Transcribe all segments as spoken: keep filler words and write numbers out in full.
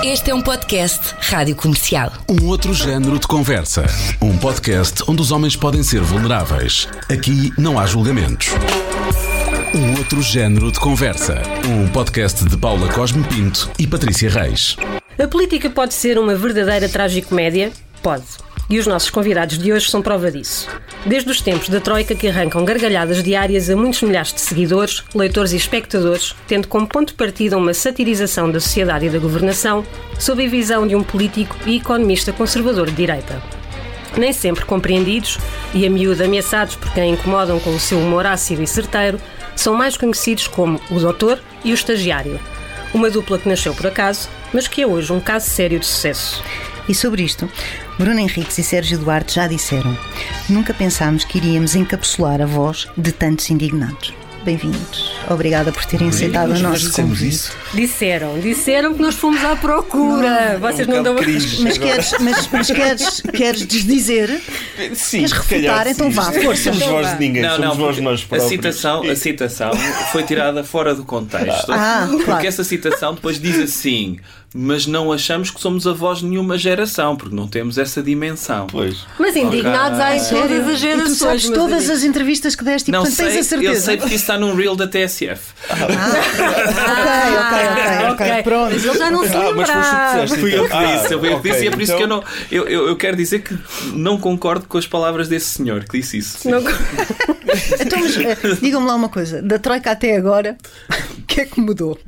Este é um podcast Rádio Comercial. Um outro género de conversa. Um podcast onde os homens podem ser vulneráveis. Aqui não há julgamentos. Um outro género de conversa. Um podcast de Paula Cosme Pinto e Patrícia Reis. A política pode ser uma verdadeira tragicomédia? Pode. E os nossos convidados de hoje são prova disso. Desde os tempos da Troika, que arrancam gargalhadas diárias a muitos milhares de seguidores, leitores e espectadores, tendo como ponto de partida uma satirização da sociedade e da governação, sob a visão de um político e economista conservador de direita. Nem sempre compreendidos e a miúdo ameaçados por quem incomodam com o seu humor ácido e certeiro, são mais conhecidos como o Doutor e o Estagiário. Uma dupla que nasceu por acaso, mas que é hoje um caso sério de sucesso. E sobre isto, Bruno Henriques e Sérgio Duarte já disseram: nunca pensámos que iríamos encapsular a voz de tantos indignados. Bem-vindos. Obrigada por terem aceitado o nosso convite. Disseram, disseram que nós fomos à procura. Não, Vocês um não dão... Mas queres, mas, mas queres, queres desdizer? Sim, queres refutar? calhar, então sim. vá, força. Somos voz de ninguém, Não, somos não, voz de nós a próprios. citação, a citação foi tirada fora do contexto. Ah, porque claro. essa citação depois diz assim: mas não achamos que somos a voz de nenhuma geração, porque não temos essa dimensão. Pois. Mas indignados há em Sério? todas as E gerações. tu sabes meus todas amigos. as entrevistas que deste e Não portanto sei, tens a certeza. eu sei porque isso está num reel da T S F. Ok, ok, ok, ok, pronto. Mas ele já não se Ah, mas foste tu que lembrava. disseste. Fui eu que Ah, disse, eu fui eu que ok, disse, e é por isso então- que eu não. Eu, eu, eu quero dizer que não concordo com as palavras desse senhor que disse isso. Não- Então, mas, eh, digam-me lá uma coisa: da Troika até agora, o que é que mudou?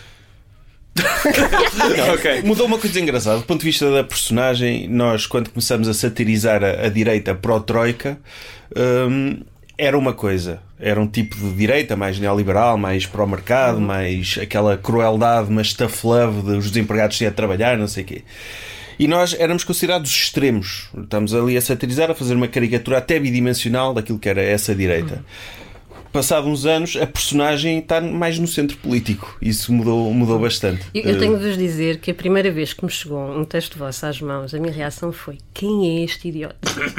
Ok. Mudou uma coisa engraçada. Do ponto de vista da personagem, nós, quando começamos a satirizar a, a direita pró-Troika, hum, era uma coisa. Era um tipo de direita mais neoliberal, mais pró-mercado, mais aquela crueldade, mas tough love dos desempregados sem a trabalhar, não sei o quê. E nós éramos considerados extremos. Estamos ali a satirizar, a fazer uma caricatura até bidimensional daquilo que era essa direita. Passado uns anos, a personagem está mais no centro político. Isso mudou, mudou bastante. Eu, eu tenho de vos dizer que a primeira vez que me chegou um texto vosso às mãos, a minha reação foi: quem é este idiota?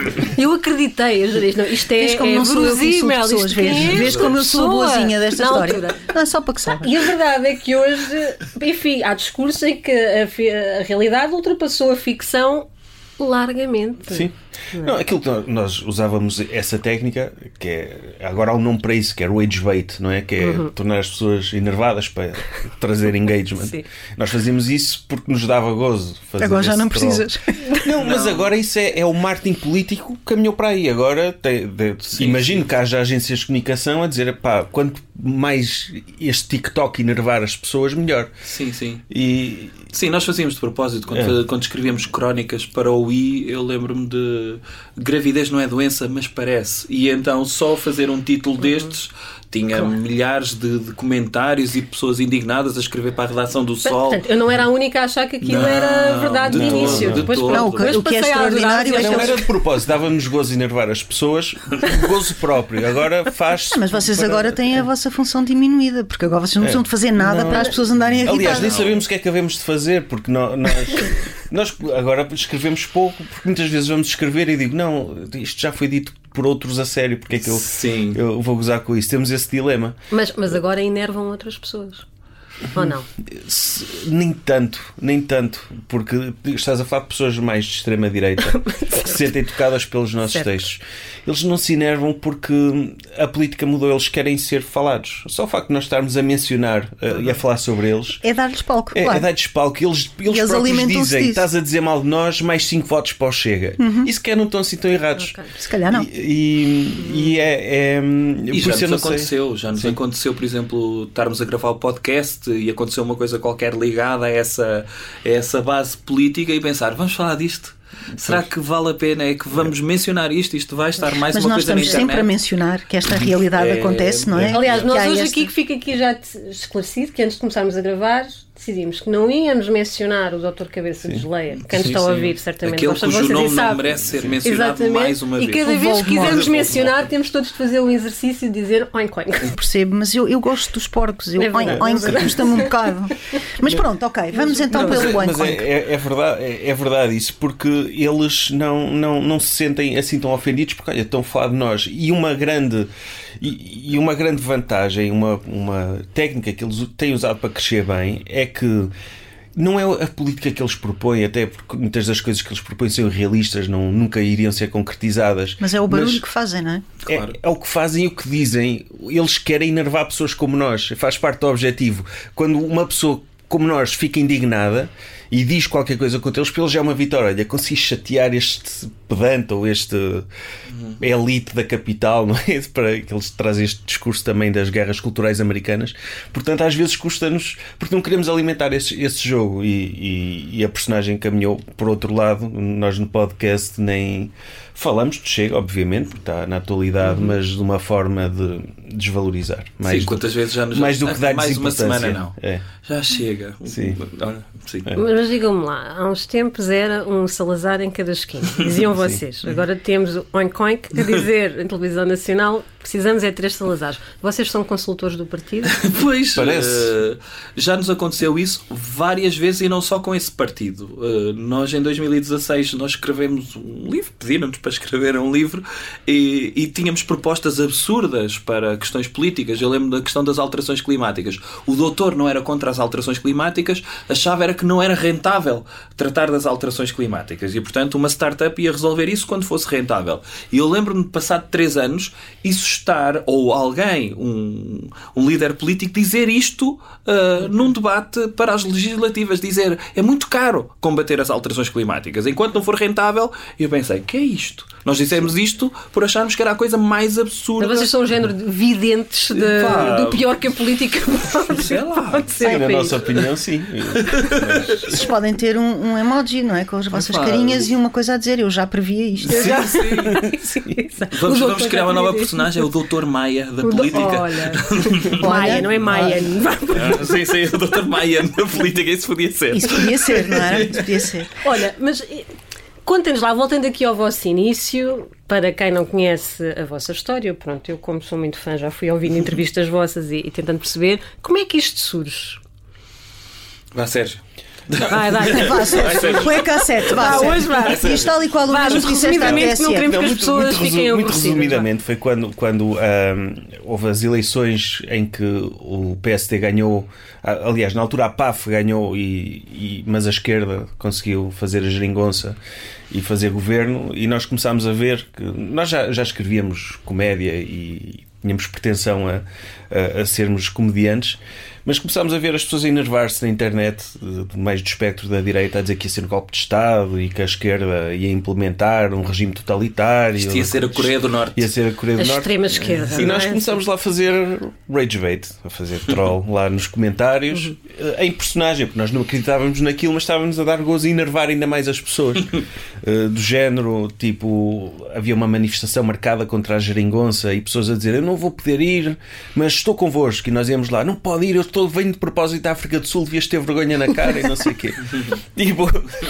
Eu acreditei, eu jurei, não, isto é, Vês como é não sou eu que insulto verosímil, pessoas, isto quem vês, é vês esta como eu sou a pessoa? boazinha desta Na história. altura. Não é só para que saibas. E a verdade é que hoje, enfim, há discurso em que a, fi- a realidade ultrapassou a ficção largamente. Sim. Não, aquilo que nós usávamos, essa técnica, que é, agora há um nome para isso, que é o rage bait, não é? Que é Uhum. tornar as pessoas enervadas para trazer engagement. Sim. Nós fazíamos isso porque nos dava gozo fazer Agora já esse não troll. precisas. Não, mas agora isso é, é o marketing político que caminhou para aí. Agora tem, de- imagino que haja agências de comunicação a dizer: pá, quanto mais este TikTok enervar as pessoas, melhor. Sim, sim. E Sim, nós fazíamos de propósito. Quando, É. quando escrevíamos crónicas para o I, eu lembro-me de gravidez não é doença, mas parece. E então só fazer um título destes tinha milhares de, de comentários e pessoas indignadas a escrever para a redação do Sol. Portanto, eu não era a única a achar que aquilo Não, era verdade de, de todo, início. de Depois, todo. pronto, Não, o que- depois o que é passei a adorar extraordinário é e não achei- era de propósito, dava-nos gozo enervar as pessoas, gozo próprio. Agora faz. Ah, mas vocês agora têm a vossa função diminuída, porque agora vocês não precisam de fazer nada Não. para as pessoas andarem irritadas. Aliás, nem sabemos o que é que havemos de fazer, porque nó- nós, nós agora escrevemos pouco, porque muitas vezes vamos escrever e digo: não, isto já foi dito por outros a sério, porque é que eu, Sim. eu vou gozar com isso? Temos esse dilema. Mas, mas agora enervam outras pessoas. Ou não? Se- Nem tanto, nem tanto, porque estás a falar de pessoas mais de extrema-direita que se sentem tocadas pelos nossos Certo. textos. Eles não se enervam porque a política mudou, eles querem ser falados. Só o facto de nós estarmos a mencionar uh, e a falar sobre eles É dar-lhes palco, é, claro. é dar-lhes palco. Eles, eles, eles próprios alimentam-se dizem: disso. estás a dizer mal de nós, mais cinco votos para o Chega. E sequer não estão assim tão errados. Ok. Se calhar não. E, e, e é. é E por já isso eu nos não sei. aconteceu, já nos Sim. aconteceu, por exemplo, estarmos a gravar o podcast e aconteceu uma coisa qualquer ligada a essa, a essa base política e pensar: vamos falar disto? Será que vale a pena? É que vamos mencionar isto? Isto vai estar mais Mas uma nós coisa na estamos internet? sempre a mencionar que esta realidade É, acontece, não é? Aliás, Que nós há hoje esta- aqui, que fica aqui já te- esclarecido, que antes de começarmos a gravar, decidimos que não íamos mencionar o doutor Cabeça de Geleia, que antes Sim, estão a sim. ouvir, certamente. Aquele gostam de cujo vocês e nome não sabem. merece ser mencionado Exatamente. mais uma E vez. cada O vez que Voldemort. quisermos mencionar, temos todos de fazer um exercício de dizer oink oink. Percebo, mas eu, eu gosto dos porcos. Eu, É verdade. oink, oink, custa-me um bocado. Mas pronto, ok, vamos então Mas, pelo é, oink, mas é, oink. é- é verdade, é, é verdade isso, porque eles não, não, não se sentem assim tão ofendidos, porque olha, estão a falar de nós. E uma grande, e, e uma grande vantagem, uma, uma técnica que eles têm usado para crescer bem, é que não é a política que eles propõem, até porque muitas das coisas que eles propõem são irrealistas, não, nunca iriam ser concretizadas. Mas é o barulho que fazem, não é? É, Claro. é o que fazem e o que dizem. Eles querem enervar pessoas como nós, faz parte do objetivo. Quando uma pessoa como nós fica indignada e diz qualquer coisa contra eles, para eles já é uma vitória. Olha, consegui chatear este pedante ou este uhum. elite da capital, não é? Para que eles trazem este discurso também das guerras culturais americanas. Portanto, às vezes custa-nos, porque não queremos alimentar esse, esse jogo. E, e, e a personagem caminhou por outro lado. Nós no podcast nem falamos de Chega, obviamente, porque está na atualidade, uhum. mas de uma forma de desvalorizar. Mais sim, do, quantas vezes já nos mais do que dar mais uma semana não. É. Já chega. Sim. Olha, sim. É. Mas digam-me lá, há uns tempos era um Salazar em cada esquina, diziam vocês. Agora temos o Oink Oink a dizer em televisão nacional: precisamos é de três Salazares. Vocês são consultores do partido? Pois, Parece. Uh, já nos aconteceu isso várias vezes e não só com esse partido. Uh, nós em dois mil e dezasseis nós escrevemos um livro, pediram-nos para escrever um livro e, e tínhamos propostas absurdas para questões políticas. Eu lembro da questão das alterações climáticas. O doutor não era contra as alterações climáticas, achava era que não era rentável tratar das alterações climáticas e, portanto, uma startup ia resolver isso quando fosse rentável. E eu lembro-me de, passado três anos, isso estar, ou alguém, um, um líder político, dizer isto uh, num debate para as legislativas, dizer é muito caro combater as alterações climáticas, enquanto não for rentável. E eu pensei, que é isto? Nós dissemos isto por acharmos que era a coisa mais absurda. Mas vocês são um género de videntes de, Pá, do pior que a política pode, sei lá. pode ser. Sim, na Sim. nossa opinião, sim. Mas, Vocês podem ter um, um emoji, não é? Com as vossas Epá. carinhas e uma coisa a dizer: eu já previa isto. Sim, sim. Sim, exato. Vamos, O doutor vamos criar já uma nova queria personagem, é o doutor Maia da O do- política. Olha, Maia, não é Maia. Ah, sim, sim, o doutor Maia da política, isso podia ser. Isso podia ser, não era? Isso podia ser. Olha, mas eh, contem-nos lá, voltando aqui ao vosso início, para quem não conhece a vossa história, pronto, eu como sou muito fã, já fui ouvindo entrevistas vossas e, e tentando perceber, como é que isto surge? Vá, Sérgio. Vai, vai, Vá, Sérgio. Põe a cassete, vá, Vá, Sérgio. hoje vai. Isto tal e qual o Vá, mesmo mas que disseste à resumidamente, não T S E. queremos não, que as muito, pessoas muito, fiquem resu- muito aborrecidas, resumidamente, foi quando, quando ahm, houve as eleições em que o P S D ganhou, a- aliás, na altura a P A F ganhou, e, e- mas a esquerda conseguiu fazer a geringonça e fazer governo, e nós começámos a ver que nós já, já escrevíamos comédia e tínhamos pretensão a, a, a sermos comediantes, mas começámos a ver as pessoas a enervar-se na internet, de- mais do espectro da direita, a dizer que ia ser um golpe de Estado e que a esquerda ia implementar um regime totalitário. Isto ia ser a Coreia do Norte. Ia ser a Coreia do A Norte. extrema esquerda. E não nós é? começámos lá a fazer ragebait, a fazer troll lá nos comentários, em personagem, porque nós não acreditávamos naquilo, mas estávamos a dar gozo e enervar ainda mais as pessoas. Uh, do género, tipo, havia uma manifestação marcada contra a geringonça e pessoas a dizer: eu não vou poder ir, mas estou convosco. E nós íamos lá: não pode ir, eu estou, venho de propósito da África do Sul, devias ter vergonha na cara e não sei o quê. Tipo,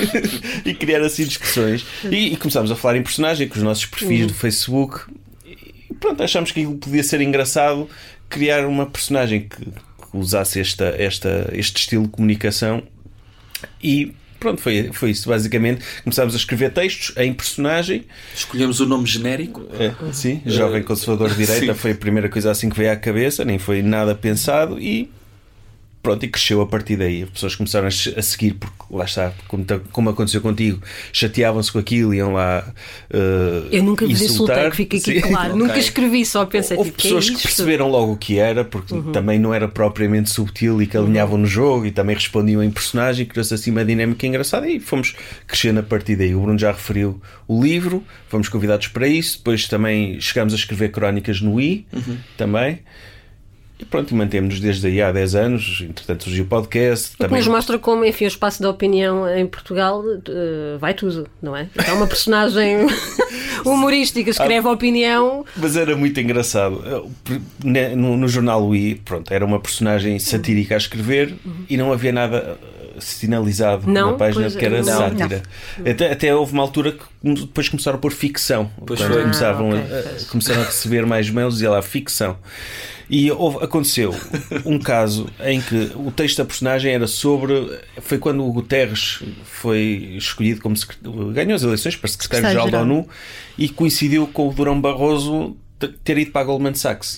e criar assim discussões. E, e começámos a falar em personagem com os nossos perfis do Facebook. E pronto, achámos que aquilo podia ser engraçado, criar uma personagem que, que usasse esta, esta, este estilo de comunicação. E pronto, foi, foi isso basicamente. Começámos a escrever textos em personagem. Escolhemos o nome genérico. É, sim, Jovem Conservador de Direita. Sim. Foi a primeira coisa assim que veio à cabeça, nem foi nada pensado. E pronto, e cresceu a partir daí. As pessoas começaram a se- a seguir, porque lá está, como, ta- como aconteceu contigo, chateavam-se com aquilo, iam lá uh, Eu nunca vos insultei, insultar. que fica aqui Sim. claro. Ok. Nunca escrevi, só pensei, Houve tipo, que é pessoas que isto? perceberam logo o que era, porque também não era propriamente subtil e que alinhavam no jogo e também respondiam em personagem, criou-se assim uma dinâmica engraçada e fomos crescendo a partir daí. O Bruno já referiu o livro, fomos convidados para isso, depois também chegámos a escrever crónicas no I, também. E pronto, e mantemos-nos desde aí há dez anos. Entretanto surgiu o podcast. O que Também nos mostra como, enfim, o espaço da opinião em Portugal uh, vai tudo, não é? É uma personagem humorística, escreve a opinião. Mas era muito engraçado. Ne- No, no jornal O I, pronto, era uma personagem satírica a escrever e não havia nada uh, sinalizado Não, na página pois, que era não. sátira. Até, até houve uma altura que depois começaram a pôr ficção. Pois Quando foi. começavam, Ah, a- ok, a, pois. começaram a receber mais mails, dizia lá ficção. E houve, aconteceu um caso em que o texto da personagem era sobre. Foi quando o Guterres foi escolhido como secretário, ganhou as eleições para secretário-geral da Secretário-geral. ONU e coincidiu com o Durão Barroso t- ter ido para a Goldman Sachs.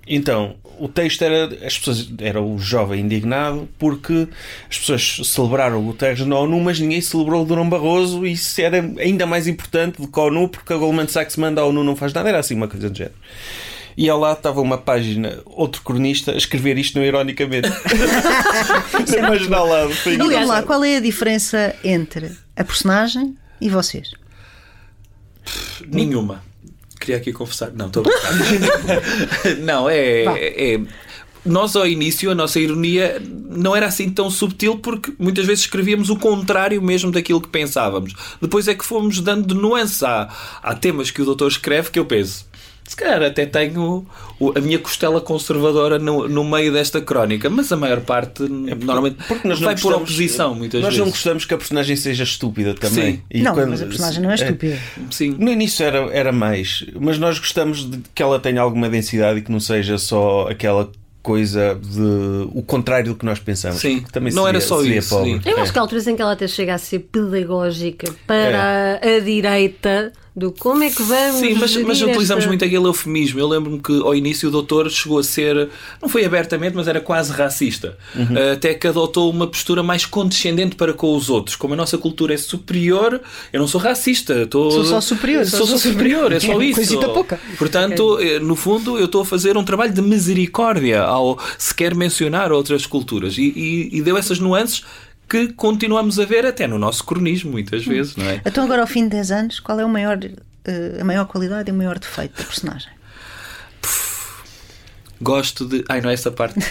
Então, o texto era, as pessoas, era o jovem indignado porque as pessoas celebraram o Guterres na ONU, mas ninguém celebrou o Durão Barroso, e isso era ainda mais importante do que a ONU, porque a Goldman Sachs manda, a ONU não faz nada, era assim uma coisa do género. E ao lado estava uma página, outro cronista, a escrever isto não ironicamente. Imagina ao lado. E vamos lá, qual é a diferença entre a personagem e vocês? Nenhuma. Queria aqui confessar. Não, estou a brincar. Não, é, é. Nós, ao início, a nossa ironia não era assim tão subtil, porque muitas vezes escrevíamos o contrário mesmo daquilo que pensávamos. Depois é que fomos dando nuances. Há, há temas que o doutor escreve que eu penso, se calhar até tenho a minha costela conservadora no, no meio desta crónica, mas a maior parte é porque, normalmente porque nós vai por oposição muitas nós vezes. Nós não gostamos que a personagem seja estúpida também. Sim. E não, quando, mas a personagem não é estúpida. É, sim. No início era, era mais, mas nós gostamos de que ela tenha alguma densidade e que não seja só aquela coisa de o contrário do que nós pensamos. Sim, também não seria, era só isso. Pobre. Eu acho que há alturas em que ela até chega a ser pedagógica para é. a direita do como é que vamos. Sim, mas, mas utilizamos esta... muito aquele eufemismo. Eu lembro-me que ao início o doutor chegou a ser, não foi abertamente, mas era quase racista. Uhum. Até que adotou uma postura mais condescendente para com os outros. Como a nossa cultura é superior, eu não sou racista. Estou... Sou só superior. Sou só superior, é só isso. Coisita pouca. Portanto, no fundo, eu estou a fazer um trabalho de misericórdia ao sequer mencionar outras culturas. E, e, e deu essas nuances que continuamos a ver até no nosso cronismo, muitas vezes, não é? Então agora, ao fim de dez anos, qual é o maior, uh, a maior qualidade e o maior defeito da personagem? Puf, gosto de... Ai, não é essa parte.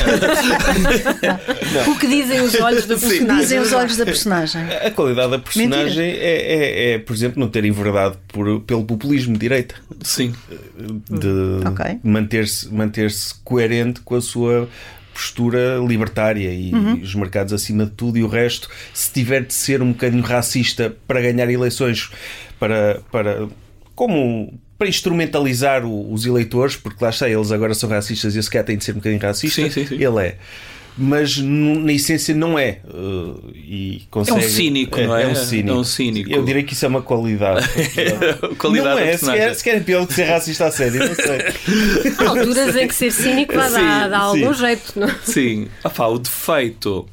Não. O que dizem os olhos da personagem? Dizem os olhos da personagem. A qualidade da personagem é, é, é, por exemplo, não ter enverdado por, pelo populismo de direita. Sim. De okay. manter-se, manter-se coerente com a sua postura libertária e, uhum. e os mercados acima de tudo, e o resto, se tiver de ser um bocadinho racista para ganhar eleições, para, para como para instrumentalizar o, os eleitores, porque lá está, eles agora são racistas e esse cara tem de ser um bocadinho racista, sim, sim, sim. ele é. Mas na essência não é. Uh, e consegue... É um cínico, é, não é? É um cínico. É um cínico. Eu diria que isso é uma qualidade. qualidade não é, se quer, se quer é pior do que ser racista a sério, não sei. Há alturas em que ser cínico vai dar, dar algum jeito, não? Sim. Ah, pá, o defeito...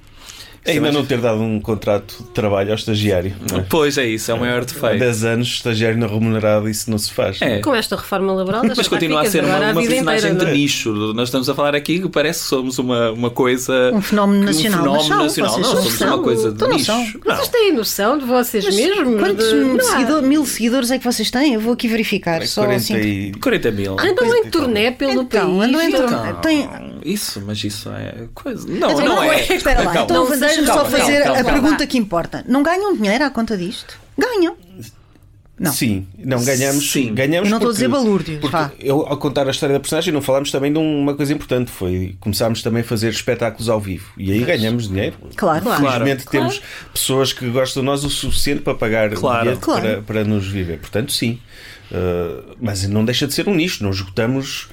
Ainda não ter dado um contrato de trabalho ao estagiário. Não é? Pois é isso, é o maior defeito. Há dez anos, estagiário não remunerado, isso não se faz. É. Com esta reforma laboral, mas continua a ser uma, uma personagem inteira, de nicho. Nós estamos a falar aqui que parece que somos uma, uma coisa. Um fenómeno nacional. Um fenómeno mas nacional. Não, somos uma coisa de nicho. Não. Vocês têm noção de vocês mas mesmos? Quantos de... seguidor, mil seguidores é que vocês têm? Eu vou aqui verificar. É só quarenta, assim. e... quarenta mil. Andam em turnê pelo então, país. Andam em turnê. Então, Tem... Isso, mas isso é coisa. Não, então, não, não é. Espera lá, calma. então deixa-me só fazer calma, a calma. pergunta que importa. Não ganham dinheiro à conta disto? Ganham. Não. Sim, não ganhamos. Sim. ganhamos eu não estou a porque, dizer balúrdios. porque eu, ao contar a história da personagem, não falámos também de uma coisa importante. Foi começámos também a fazer espetáculos ao vivo. E aí ganhamos dinheiro. Claro, claro. Felizmente claro. temos pessoas que gostam de nós o suficiente para pagar claro. dinheiro claro. para, para nos viver. Portanto, sim. Uh, mas não deixa de ser um nicho. Não esgotamos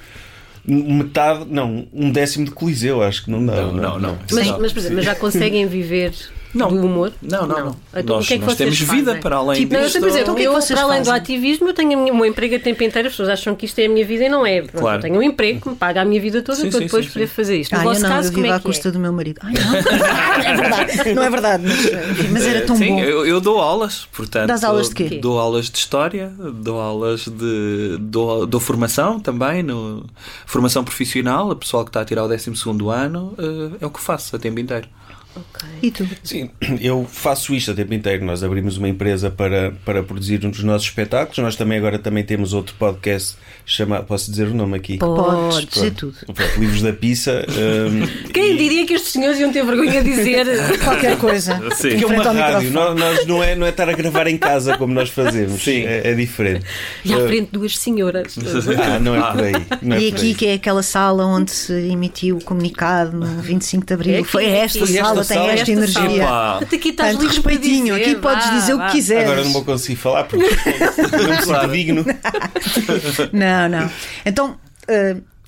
metade, não, um décimo de Coliseu. Acho que não dá. Não, não, não. Mas, mas, por exemplo, mas já conseguem viver não. do humor? Não, não, não. Então, nós o que é que nós vocês temos fazem? vida para além tipo, disto. Não, por exemplo, Então, o que é eu, que vocês para além fazem? do ativismo, eu tenho o meu emprego a tempo inteiro. As pessoas acham que isto é a minha vida e não é. Claro. Eu tenho um emprego que me paga a minha vida toda Sim, para sim, depois sim, poder sim. fazer isto. No Ah, vosso eu não, caso, eu como vivo é à que custa é? do meu marido. Ai, não. É verdade. Não é verdade, mas, enfim, mas era tão Sim, bom. eu, eu dou aulas, portanto. Dás aulas de quê? Dou aulas de história, dou aulas de. dou, dou formação também, no, formação profissional, a pessoal que está a tirar o décimo segundo ano, uh, é o que faço a tempo inteiro. Okay. E tu? Sim, eu faço isto a tempo inteiro. Nós abrimos uma empresa para, para produzir um dos nossos espetáculos. Nós também agora também temos outro podcast chamado, posso dizer o nome aqui? Podes dizer tudo. Pronto, Livros da Pizza. Um, Quem diria que estes senhores iam ter vergonha de dizer qualquer coisa? Sim. que é uma Frente ao rádio. microfone. Nós, nós não, é, não é estar a gravar em casa como nós fazemos. Sim. É, é diferente. e à frente duas senhoras. Ah, não é por aí. Não é E por aqui aí. que é aquela sala onde se emitiu o comunicado no vinte e cinco de Abril. É aqui, Foi é esta aqui. sala, Esta tem sala, esta esta energia. sala. Epá. Até aqui estás Tanto livre para respeitinho, dizer, aqui podes vá, dizer o vá. que quiseres. Agora não vou conseguir falar porque não me sinto digno. Não, não. Então, uh,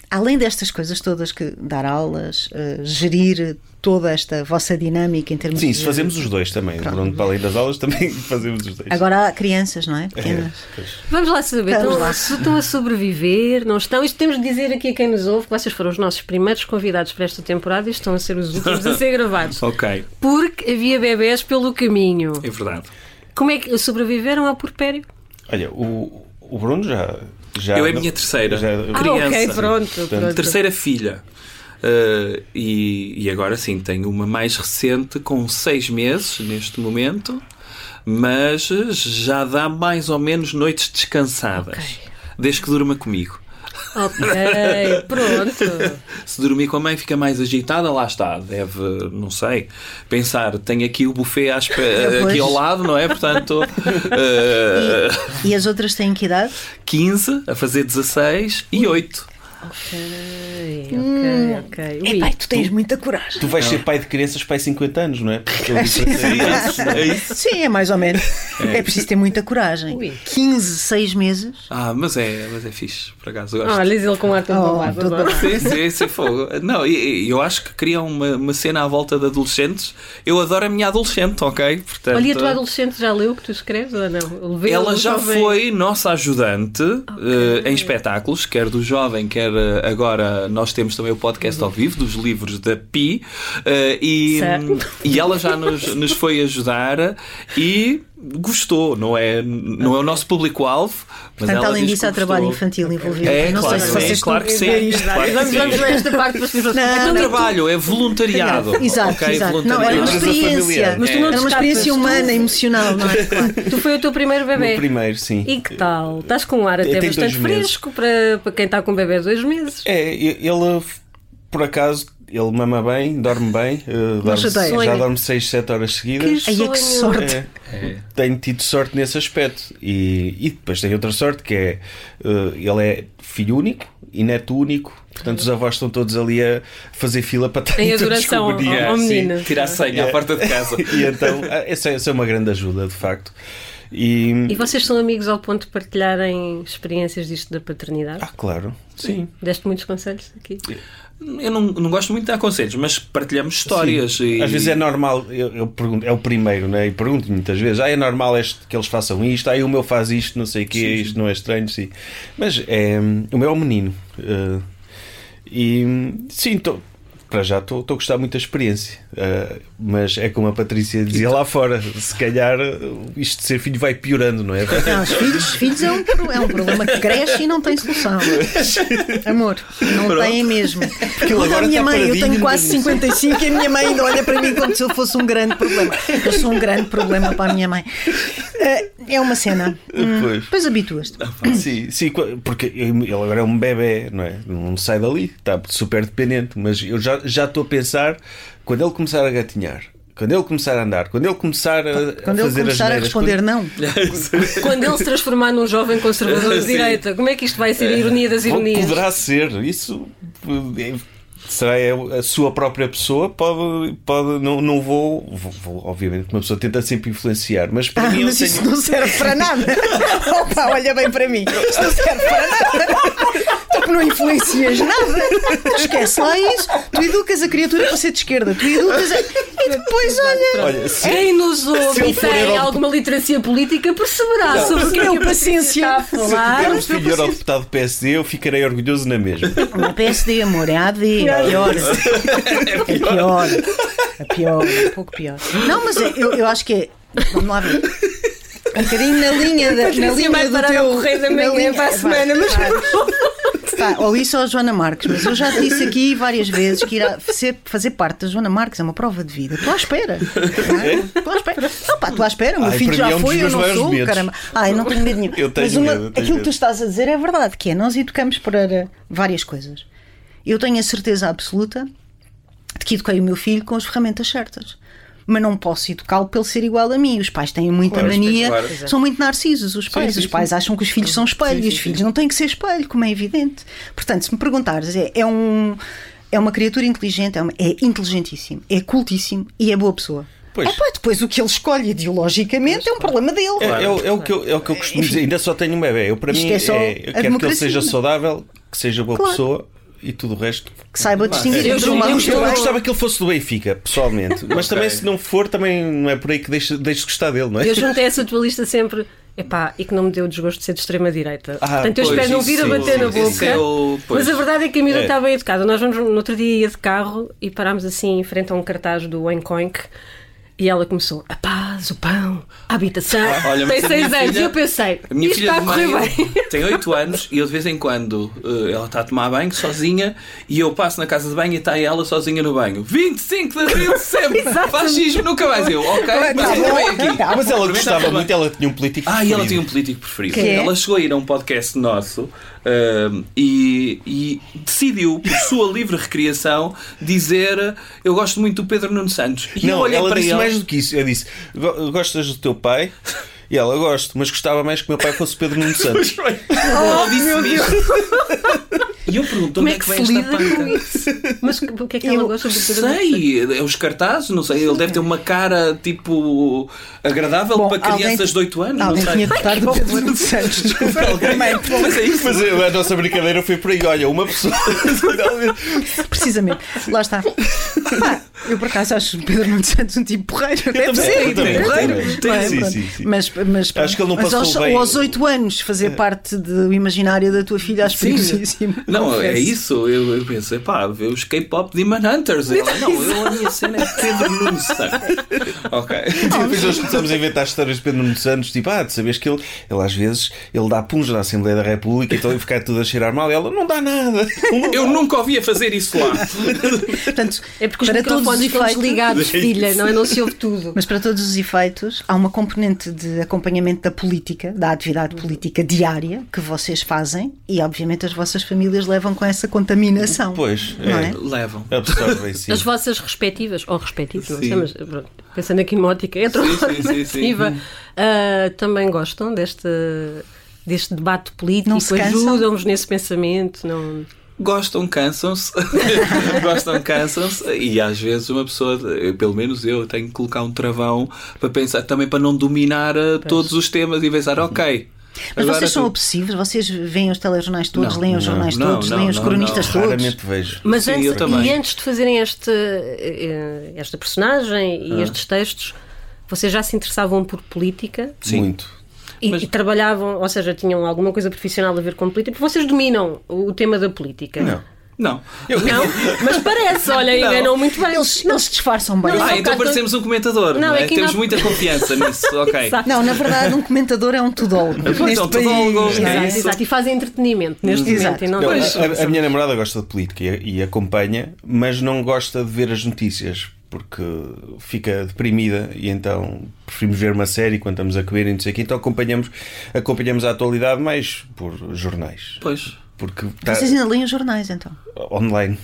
além destas coisas todas, que dar aulas, uh, gerir toda esta vossa dinâmica em termos Sim, de... se fazemos os dois também. Bruno, para além das aulas, também fazemos os dois. Agora há crianças, não é? Pequenas. É, Vamos lá saber. Vamos Estão, lá. se estão a sobreviver, não estão? Isto temos de dizer aqui a quem nos ouve que vocês foram os nossos primeiros convidados para esta temporada e estão a ser os últimos a ser gravados. Ok, Porque havia bebés pelo caminho. é verdade. Como é que sobreviveram ao porpério? Olha, o, o Bruno já... já Eu é a minha terceira já- Ah, criança. ok, pronto. pronto. Terceira filha. Uh, e, e agora sim, tenho uma mais recente com seis meses neste momento, mas já dá mais ou menos noites descansadas, Ok. desde que durma comigo. Ok, pronto. Se dormir com a mãe fica mais agitada, lá está. Deve, não sei, pensar, tenho aqui o buffet à espe- Pois. aqui ao lado, não é? Portanto, uh, E as outras têm que idade? quinze a fazer dezasseis e oito. Ok, ok, ok. Ui. Epá, tu tens muita coragem. Tu vais ser pai de crianças para aí cinquenta anos, não é? Porque eu disse para ser- É isso. Sim, é mais ou menos. É, preciso ter muita coragem. Ui. quinze, seis meses. Ah, mas é, mas é fixe, por acaso. Gosto. Olha, ele com ar todo Oh, babado, todo adoro. Sim, sim, sim, fogo. Não, e- e eu acho que criam uma, uma cena à volta de adolescentes. Eu adoro a minha adolescente, ok? Portanto, Olha, e a tua adolescente já leu o que tu escreves ou não? Leveu ela o já jovem? foi nossa ajudante eh, em espetáculos, quer do jovem, quer eh, agora nós temos também o podcast ao vivo dos livros da Pi, eh, e, Certo. e ela já nos, nos foi ajudar e gostou, não é, não é o nosso público-alvo, mas Portanto, ela além diz disso, que há trabalho gostou. infantil envolvido. É, não claro, sei se sim, vocês claro que estão a ver sim. isto. Claro que Vamos, sim. vamos ler esta parte para as pessoas. Não, Não é não. trabalho, é voluntariado. Exato, ok? exato. Não, Voluntariado. era uma Empresa experiência. familiar. Mas tu não Era uma descartas, experiência tu- humana, emocional, não é? Claro. Tu foi o teu primeiro O bebê. primeiro, sim. E que tal? Estás com um ar até Tem bastante dois meses. fresco para, para quem está com um bebê de dois meses. É, ele, por acaso, ele mama bem, dorme bem, eh, dorme- chateias. já dorme seis, sete horas seguidas. Ai, é que sonho. sorte. É, É. tenho tido sorte nesse aspecto. E, e depois tem outra sorte que é eh, ele é filho único e neto único. Portanto, os avós estão todos ali a fazer fila para estar Em todos adoração com o ao, menino. ao Sim. menino. Tirar a senha à porta de casa. E então, ah, essa, essa é uma grande ajuda, de facto. E, E vocês são amigos ao ponto de partilharem experiências disto da paternidade? ah, claro, sim. Deste muitos conselhos aqui? Eu não, não gosto muito de dar conselhos, mas partilhamos histórias. Sim. E... Às vezes é normal, eu, eu pergunto, é o primeiro, né? E pergunto muitas vezes, ah, é normal este, que eles façam isto, ah, o meu faz isto, não sei o quê, Sim, sim. isto não é estranho, sim. Mas é, o meu é um menino. eh, e sim, tô, para já estou a gostar muito da experiência. eh, mas é como a Patrícia dizia lá fora, se calhar isto de ser filho vai piorando, não é? Não, os filhos, filhos é, um, pro- é um problema que cresce e não tem solução. Amor, não Pronto. tem mesmo. ele Olha, agora a minha está mãe, eu paradinho, tenho quase não tem cinquenta e cinco e a minha mãe ainda olha para mim como se eu fosse um grande problema. Eu sou um grande problema para a minha mãe. Eh, É uma cena. Hum, Pois. Depois habituas-te. Sim, sim, porque ele agora é um bebê, não é? Não sai dali, está super dependente. Mas eu já já estou a pensar, quando ele começar a gatinhar, quando ele começar a andar, quando ele começar a, Quando a ele fazer começar as a neiras, responder quando... não. Quando ele se transformar num jovem conservador de Sim. direita, como é que isto vai ser a ironia das ironias? Poderá ser, isso é, será a sua própria pessoa, pode, pode não, não vou, vou, vou, obviamente uma pessoa tenta sempre influenciar, mas para Ah, mim mas eu isso tenho... não serve para nada. Opa, olha bem para mim. Isso não serve para nada. Tu não influencias nada. Tu esquece lá isso. Tu educas a criatura para ser de esquerda. Tu educas a... E depois, olha... Olha, se, Quem nos Se ouve ele e for tem euro- alguma literacia política perceberá Não, sobre o que é não, que a Patrícia está a se eu falar. tiver um filho eurodeputado do P S D, eu ficarei orgulhoso na mesma. Não é P S D, amor, é A D. É pior. É pior. É pior. É um pouco pior. Não, mas eu, eu acho que é. Vamos lá ver. Um bocadinho na linha, da, na Patrícia linha vai do parar teu. ao Correio da na Manhã linha- para a semana, mas- Pá, ou isso ou a Joana Marques, mas eu já te disse aqui várias vezes que ir a ser, fazer parte da Joana Marques é uma prova de vida. Estou à espera. Não é? Estou à espera. Não, pá, estou à espera. O meu Ai, filho para já mim é um dos foi, eu meus não maiores sou. medos. Caramba. Ai, não tenho medo nenhum. Eu tenho mas uma, medo, eu tenho aquilo medo. que tu estás a dizer é verdade, que é nós educamos para várias coisas. Eu tenho a certeza absoluta de que eduquei o meu filho com as ferramentas certas. Mas não posso educá-lo pelo ser igual a mim. Os pais têm muita Claro, mania, claro. são muito narcisos. Os pais, sim, os pais sim. acham que os filhos são espelho Sim, e os sim, filhos sim. não têm que ser espelho, como é evidente. Portanto, se me perguntares, é, é, um, é uma criatura inteligente, é, uma- é inteligentíssimo, é cultíssimo e é boa pessoa. Pois. É pá, depois o que ele escolhe ideologicamente é um problema dele. É, é o- é o que eu, é o que eu costumo dizer. Ainda só tenho um bebê. Eu, para Isto mim, é só é, eu a quero que ele democracia. seja saudável, que seja boa Claro. pessoa e tudo o resto. Que saiba distinguir eu entre eu o mal e Eu o gostava, eu bem. gostava que ele fosse do Benfica, pessoalmente. Mas também, se não for, também não é por aí que deixe, deixe de gostar dele, não é? Eu juntei essa tua lista sempre. Epá, e que não me deu o desgosto de ser de extrema-direita. Ah, Portanto, eu pois, espero não isso vir a sim, bater sim, na sim. boca. Isso é o- pois. Mas a verdade é que a miúda É. está bem educada. Nós vamos, no outro dia ia de carro e parámos assim em frente a um cartaz do Oincoink e ela começou: a paz, o pão, a habitação. Olha, mas tem a seis minha anos. filha- E eu pensei: A minha isto filha está a de correr meio bem. tem oito anos e eu de vez em quando eh, ela está a tomar banho sozinha e eu passo na casa de banho e está ela sozinha no banho. vinte e cinco de Abril sempre! Fascismo nunca mais eu, ok? Mas ainda bem aqui. Mas ela Experimenta gostava tudo muito, bem. ela tinha um político Ah, e ela preferido. tinha um político preferido. Que é? Ela chegou a ir a um podcast nosso ahm, e, e decidiu, por sua livre recriação, dizer: eu gosto muito do Pedro Nuno Santos. E eu Não, olhei ela para disse ele. mais do que isso. Eu disse: "Go- gostas do teu pai? E ela: gosto, mas gostava mais que o meu pai fosse Pedro Nuno Santos. Ela disse isto. E eu pergunto: Como onde é é que que se vem lida esta com panca? isso? Mas o que é que ela Eu gosta do Pedro Nuno Santos? sei, é os cartazes, não sei, ele deve ter uma cara tipo agradável Bom, para crianças alguém- de oito anos. Alguém não sei. tinha de estar do Pedro Nuno Santos. Desculpa. Mas é isso. Mas a nossa brincadeira foi por aí. Olha, uma pessoa. Precisamente. Lá está. Pá, eu por acaso acho o Pedro Nuno Santos um tipo porreiro. Deve também, ser, eu também, tipo eu porreiro. também. Não é? Sim, Pronto. sim, sim. Mas, mas, Acho que ele não mas passou aos, bem. aos oito anos fazer parte do imaginário da tua filha, acho perigosíssimo. Não, é Confesso. isso. Eu, eu pensei, pá, vê os K-pop Demon Hunters. Ela, não, eu, a minha cena é Pedro Nuno Santos. Ok. Depois nós começamos a inventar histórias de Pedro Nuno Santos, tipo, ah, de saberes que ele, ele às vezes ele dá punhos na Assembleia da República, então ele fica tudo a cheirar mal. E ela: não dá nada. Eu nunca ouvia fazer isso lá. Portanto, É porque os para todos os microfones estão efeitos, desligados, filha, não é? Não se ouve tudo. mas para todos os efeitos, há uma componente de acompanhamento da política, da atividade política diária que vocês fazem e, obviamente, as vossas famílias levam com essa contaminação. Pois, Não é? é. Levam. Absorvem, sim. As vossas respectivas, ou respectivos, não Sim. sei, mas pronto, pensando aqui numa ótica heteronormativa, ah, também gostam deste, deste debate político, Não se cansam? ajudam-vos nesse pensamento, não... Gostam, cansam-se. Gostam, cansam-se. E às vezes uma pessoa, eu, pelo menos eu, tenho que colocar um travão para pensar, também para não dominar uh, todos os temas e pensar, ok. Mas agora vocês são tu- obsessivos? Vocês veem os telejornais todos, Não, leem os não, jornais não, todos, não, leem os não, cronistas não. todos? Raramente vejo. Mas Sim, antes, eu também. e antes de fazerem este, eh, esta personagem e Ah. estes textos, vocês já se interessavam por política? Sim. Muito. E, Mas- e trabalhavam, ou seja, tinham alguma coisa profissional a ver com política? Porque vocês dominam o tema da política? Não. Não. Não? Mas parece, olha, Não. enganam muito bem. Eles, eles disfarçam bem. Não, Ah, só então cá- parecemos um comentador, Não, não, é? é que Temos não- muita confiança nisso, ok. Exato. Não, na verdade, um comentador é um tudólogo. Pois, neste é um país, tudólogo, não é? Exato, isso. exato, e fazem entretenimento neste Exato. momento. E não Não, Pois, a, a minha namorada gosta de política e, e acompanha, mas não gosta de ver as notícias porque fica deprimida e então preferimos ver uma série quando estamos a comer e não sei o quê. Então acompanhamos, acompanhamos a atualidade mais por jornais. Pois. Porque está Vocês ainda leem os jornais, então? online.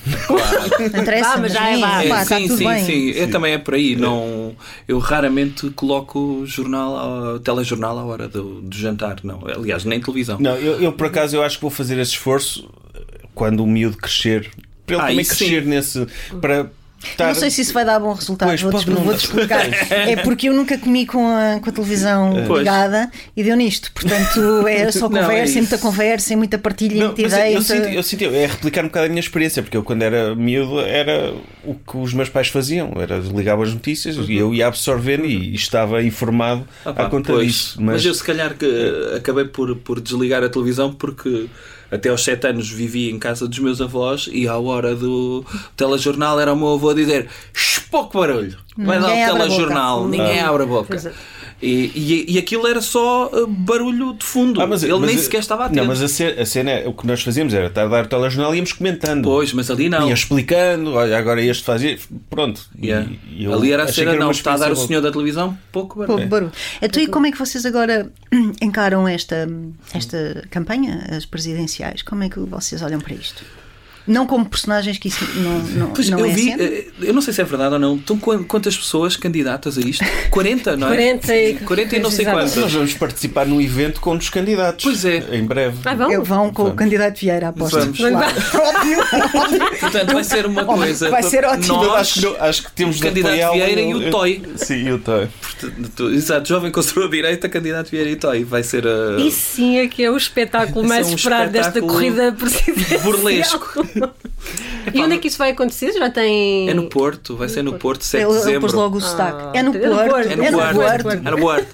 Não interessa, Ah, mas já é leem. lá. É, Pá, está sim, tudo sim, bem. sim. Eu também é por aí. Não, eu raramente coloco jornal, ao- telejornal à hora do, do jantar. Não. Aliás, nem televisão. Não, eu, eu por acaso eu acho que vou fazer esse esforço quando o miúdo crescer. Para ele Ah, também isso crescer sim. nesse. Para Eu não sei se isso vai dar bom resultado. Pois, Vou-te pode não. vou-te explicar. É porque eu nunca comi com a, com a televisão Pois. ligada e deu nisto. Portanto, é só Não, é conversa, isso. e muita conversa, e muita partilha, Não, muita mas ideia. eu, muita- senti, eu senti, é replicar um bocado a minha experiência, porque eu quando era miúdo era o que os meus pais faziam, era ligavam as notícias e eu ia absorvendo e, e estava informado Ah pá, à conta pois. disso. Mas... Mas, eu se calhar que eh, acabei por, por desligar a televisão porque até aos sete anos vivi em casa dos meus avós e à hora do telejornal era o meu avô a dizer pouco barulho, vai Ninguém dar o abre a telejornal, boca. ninguém abre a boca. Pois é. E, e, e aquilo era só uh, barulho de fundo. Ah, mas- Ele mas- nem sequer estava atento. Não, mas a cena, a cena é- o que nós fazíamos era estar a dar o telejornal e íamos comentando. Pois, mas ali não. Ia explicando, olha, agora este fazia. Pronto. Yeah. E- e eu Ali era a achei cena, que não, uma está a dar o experiência senhor da televisão, pouco barulho. Pouco barulho. Então, e como é que vocês agora encaram esta, esta campanha, as presidenciais? Como é que vocês olham para isto? Não como personagens, que isso não, não, Pois, não eu é vi, cena? eh, eu não sei se é verdade ou não, estão qu- quantas pessoas candidatas a isto? quarenta, não é? quarenta e- quarenta e não sei Exato. quantas. Nós vamos participar num evento com um dos candidatos. Pois é. Em breve. Ah, vamos? Eu vão com o Vamos. candidato Vieira, aposto. Vamos. Claro. Óbvio. Portanto, vai ser uma coisa. Vai ser ótimo. Nós, acho, que, não- acho que temos de candidato apoiá-lo. Vieira e o Toy. Sim, e o Toy. Portanto, exato, jovem conservador direita, candidato Vieira e Toy. Vai ser a. Isso sim é que é o espetáculo mais Isso é um esperado desta espetáculo corrida presidencial. burlesco. E onde é que isso vai acontecer? Já tem... É no Porto, vai ser no Porto, sete de Ele dezembro. pôs logo o sotaque. Ah, É no é no Porto. Porto. É no É no Porto. Porto. É no Porto.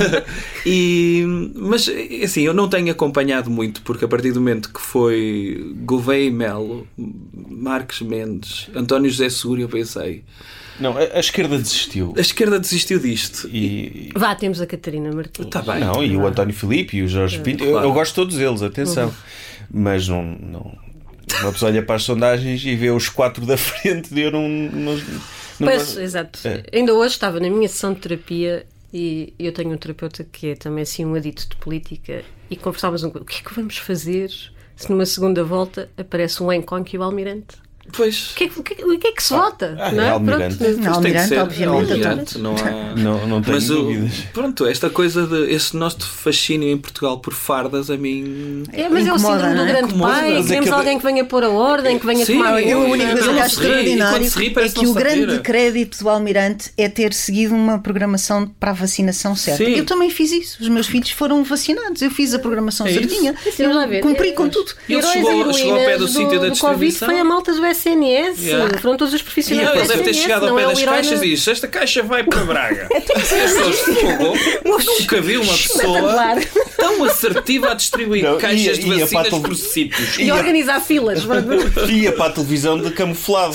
E, mas, assim, eu não tenho acompanhado muito, porque a partir do momento que foi Gouveia e Melo, Marques Mendes, António José Seguro, eu pensei... Não, a, a esquerda desistiu. A esquerda desistiu disto. E... Vá, temos a Catarina Martins. Está bem. Não, e o António Filipe e o Jorge Pinto. Eu, Claro. eu gosto de todos eles, atenção. Mas não, não. Uma pessoa olha para as sondagens e vê os quatro da frente e eu não. não, não Pois, gosto. exato. É. Ainda hoje estava na minha sessão de terapia e eu tenho um terapeuta que é também assim um adito de política e conversávamos um pouco. O que é que vamos fazer se numa segunda volta aparece um Enconque e o Almirante? Pois. O que é que, o que, é- o que, é que se vota? ah, não é é? Almirante. Pronto. Não, Mas tem que Almirante, ser obviamente. Almirante, não há... Não, não tenho Mas o- dúvidas. pronto, esta coisa de esse nosso fascínio em Portugal por fardas, a mim. É, mas é o Incomoda, síndrome do não é? grande Incomoda. pai, Mas queremos aquele- alguém que venha pôr a ordem, que venha Sim, tomar Eu, a única Não, coisa que não acho se ri. E extraordinário quando se ri, é parece que que o não se grande atira. crédito do Almirante é ter seguido uma programação para a vacinação certa. Sim. Eu também fiz isso. Os meus filhos foram vacinados. Eu fiz a programação É isso. certinha. Sim, vamos lá ver. Cumpri com tudo. Ele Heróis chegou- e heroínas chegou ao pé do do, sítio da do Covid distribuição. foi a malta do S N S. Yeah. Foram todos os profissionais Não, do ele deve ter S N S, chegado ao não pé é o das herói caixas no- e disse: esta caixa vai para Braga. E as pessoas fogou. Nunca vi uma pessoa Espetacular. tão assertiva a distribuir Não, caixas ia- de ia para a vacinas tele- por sítios. E organizar filas. Ia para a televisão de camuflado.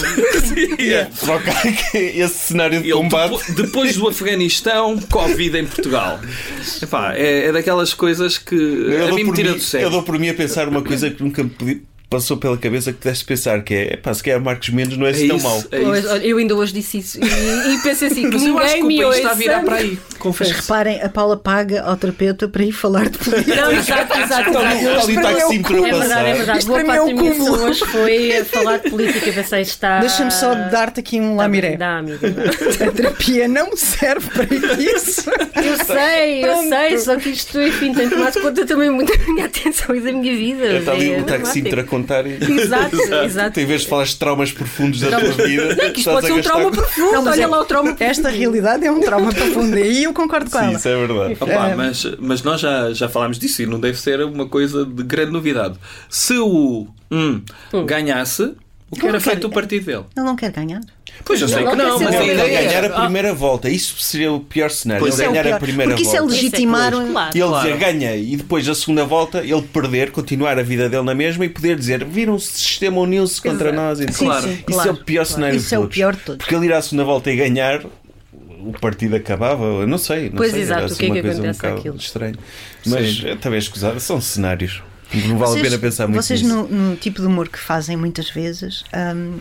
Ia trocar esse cenário de Ele, combate. depo- depois do Afeganistão, Covid em Portugal. Epá, é, é daquelas coisas que Eu a dou mim me por tira mim- do Eu sério. dou por mim a pensar uma coisa que nunca me pedi- passou pela cabeça que deste pensar, que é, pá, se calhar Marcos Mendes não é É assim tão isso, mau. é Pois, isso. olha, eu ainda hoje disse isso e, e pensei assim, que Mas eu acho ninguém que o me país ouça. está a virar para aí. Mas Confesso. reparem, a Paula paga ao terapeuta para ir falar de política. Não, exato, exato, Então, exato. ali está que se É verdade, é ultrapassar. verdade. Isto Boa para mim é parte o da minha cúmulo. sessão hoje foi a falar de política. Pensei, está... Deixa-me só dar-te aqui um lamiré. Dá, amiga, dá. A terapia não serve para isso. Eu sei, eu Pronto. sei, só que isto, enfim, tem tomado conta também muito da minha atenção e da minha vida. Está ali É o taxímetro a dramático. contar. e- Exato, exato. Em vez de falar de traumas profundos da tua vida, Não, que isto estás pode a ser um gastar trauma com- profundo. Não, mas Olha é- lá o trauma. Esta realidade é um trauma profundo. E aí eu concordo com Sim, ela. isso é verdade. Opa, É. mas, mas nós já, já falámos disso e não deve ser uma coisa de grande novidade. Se o hum, ganhasse, o que Não era quer- feito o partido dele? Ele não quer ganhar. Pois eu sei não que quer não, ser mas bom. a Ele ideia ganhar é- a primeira volta, isso seria o pior cenário. Pois Ele é, ganhar o pior. a primeira Porque isso é volta. legitimar. Isso é claro. E ele Claro. dizer ganhei e depois a segunda volta ele perder, continuar a vida dele na mesma e poder dizer viram se o sistema uniu-se contra Exato. nós. Então, Sim, Claro. sim, Isso claro. é o pior cenário Isso de é o todos. pior de todos. Porque ele ir à segunda volta e ganhar, o partido acabava, eu não sei. Não Pois, sei, exato, era o assim que é uma que coisa um acontece bocado àquilo? estranho. Mas é, talvez escusado, são cenários. Não vale Vocês- a pena pensar muito Vocês, nisso. no, no tipo de humor que fazem muitas vezes, hum,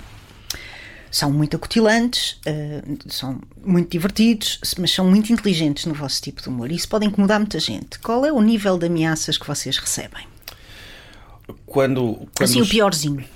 são muito acutilantes, hum, são muito divertidos, mas são muito inteligentes no vosso tipo de humor. E isso pode incomodar muita gente. Qual é o nível de ameaças que vocês recebem? Quando, quando Assim, o os- piorzinho.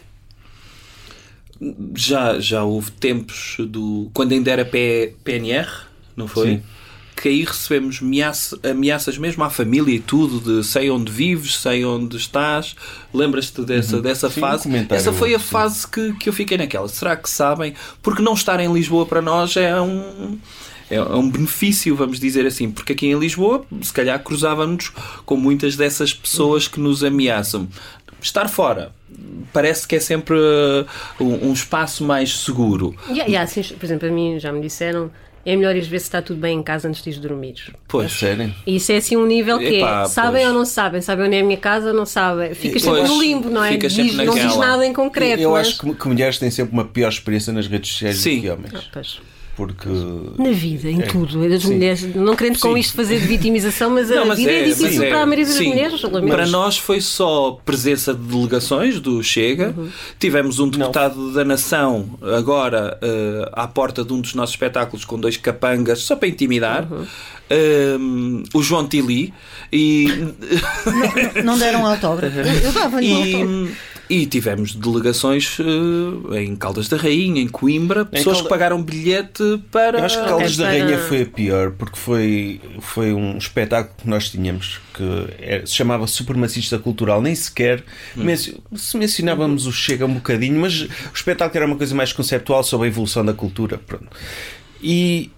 Já, já houve tempos do. Quando ainda era P- PNR, não foi? Sim. Que aí recebemos ameaça, ameaças mesmo à família e tudo, de sei onde vives, sei onde estás. Lembras-te dessa, dessa Sim, fase? um comentário, Essa foi a sim. fase que, que eu fiquei naquela. Será que sabem? Porque não estar em Lisboa para nós é um. É um benefício, vamos dizer assim, porque aqui em Lisboa, se calhar, cruzávamos com muitas dessas pessoas que nos ameaçam. Estar fora parece que é sempre uh, um, um espaço mais seguro. E, e há, assim, por exemplo, a mim já me disseram é melhor ir ver se está tudo bem em casa antes de ir dormir. É Pois, sério? E isso é assim um nível que Epá, é, sabem pois. ou não sabem? Sabem onde é a minha casa ou não sabem? Ficas sempre Pois, no limbo, não é? ficas sempre Diz- não diz naquela. nada em concreto. Eu mas... acho que, que mulheres têm sempre uma pior experiência nas redes sociais Sim. do que homens. Ah, pois. Porque. Na vida, em É. tudo. As Sim. mulheres, não querendo com Sim. isto fazer de vitimização, mas a Não, mas vida é, é, difícil mas é. para a maioria das Sim. mulheres. lamento. Para nós foi só presença de delegações do Chega. Tivemos um deputado da Nação agora uh, à porta de um dos nossos espetáculos com dois capangas só para intimidar. Um, o João Tili e, Não, não deram autógrafo. Eu, eu dava-lhe um autógrafo. e, e tivemos delegações uh, em Caldas da Rainha, em Coimbra, pessoas Calda- que pagaram bilhete para. Eu acho que Caldas É da para- Rainha foi a pior, porque foi, foi um espetáculo que nós tínhamos que é- se chamava Supremacista Cultural. Nem sequer mencio- se mencionávamos o Chega um bocadinho, mas o espetáculo era uma coisa mais conceptual sobre a evolução da cultura. Pronto. E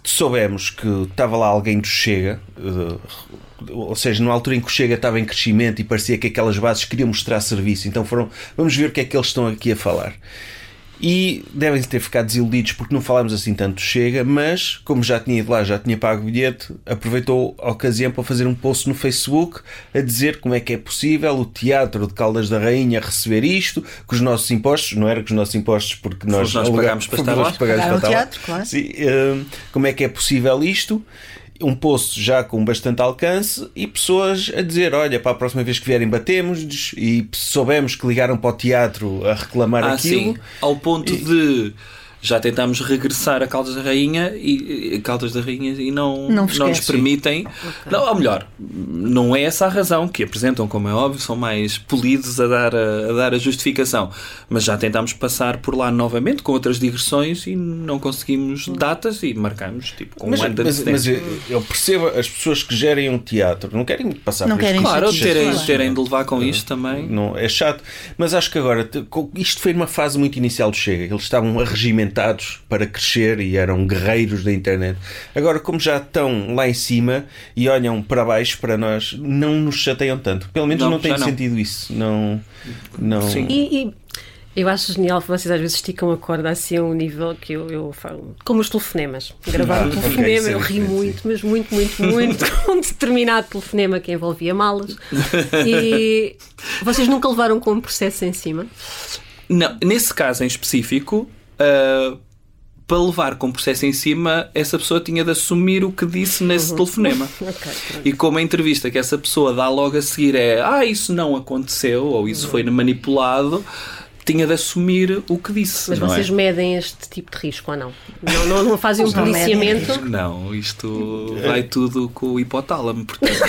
soubemos que estava lá alguém do Chega, uh, ou seja, numa altura em que o Chega estava em crescimento e parecia que aquelas bases queriam mostrar serviço, então foram, vamos ver o que é que eles estão aqui a falar. E devem ter ficado desiludidos porque não falámos assim tanto do Chega, mas como já tinha ido lá, já tinha pago o bilhete, aproveitou a ocasião para fazer um post no Facebook a dizer como é que é possível o Teatro de Caldas da Rainha receber isto, com os nossos impostos, não era com os nossos impostos porque nós, nós pagámos para estar lá, pagámos para o teatro, claro. Sim, uh, como é que é possível isto? Um post já com bastante alcance e pessoas a dizer, olha, para a próxima vez que vierem batemos, e soubemos que ligaram para o teatro a reclamar ah, aquilo. Sim. Ao ponto e... de já tentámos regressar a Caldas da Rainha e, e Caldas da Rainha e não, não, não nos permitem. Okay. Não, ou melhor, não é essa a razão que apresentam, como é óbvio, são mais polidos a dar a, a dar a justificação. Mas já tentámos passar por lá novamente com outras digressões e não conseguimos datas e marcamos tipo com mas, um ano de mas, mas eu, eu percebo as pessoas que gerem um teatro não querem passar não por isto. Claro, terem, terem de levar com isto também. Não, é chato. Mas acho que agora isto foi numa fase muito inicial do Chega. Eles estavam arregimentados para crescer e eram guerreiros da internet. Agora, como já estão lá em cima e olham para baixo para nós, não nos chateiam tanto. Pelo menos não, não tem sentido não. isso. Não, não... Sim. E, e eu acho genial que vocês às vezes esticam a corda assim a um nível que eu, eu falo. Como os telefonemas. Gravar um telefonema, okay, eu ri muito, mas muito, muito, muito com um determinado telefonema que envolvia malas. E vocês nunca levaram com um processo em cima? Não, nesse caso em específico, uh, para levar com processo em cima, essa pessoa tinha de assumir o que disse nesse uhum. telefonema. Okay, e como a entrevista que essa pessoa dá logo a seguir é ah, isso não aconteceu, ou isso uhum. foi manipulado, tinha de assumir o que disse. Mas não vocês é? medem este tipo de risco ou não? Não, não, não fazem um policiamento? Não, isto vai tudo com o hipotálamo, portanto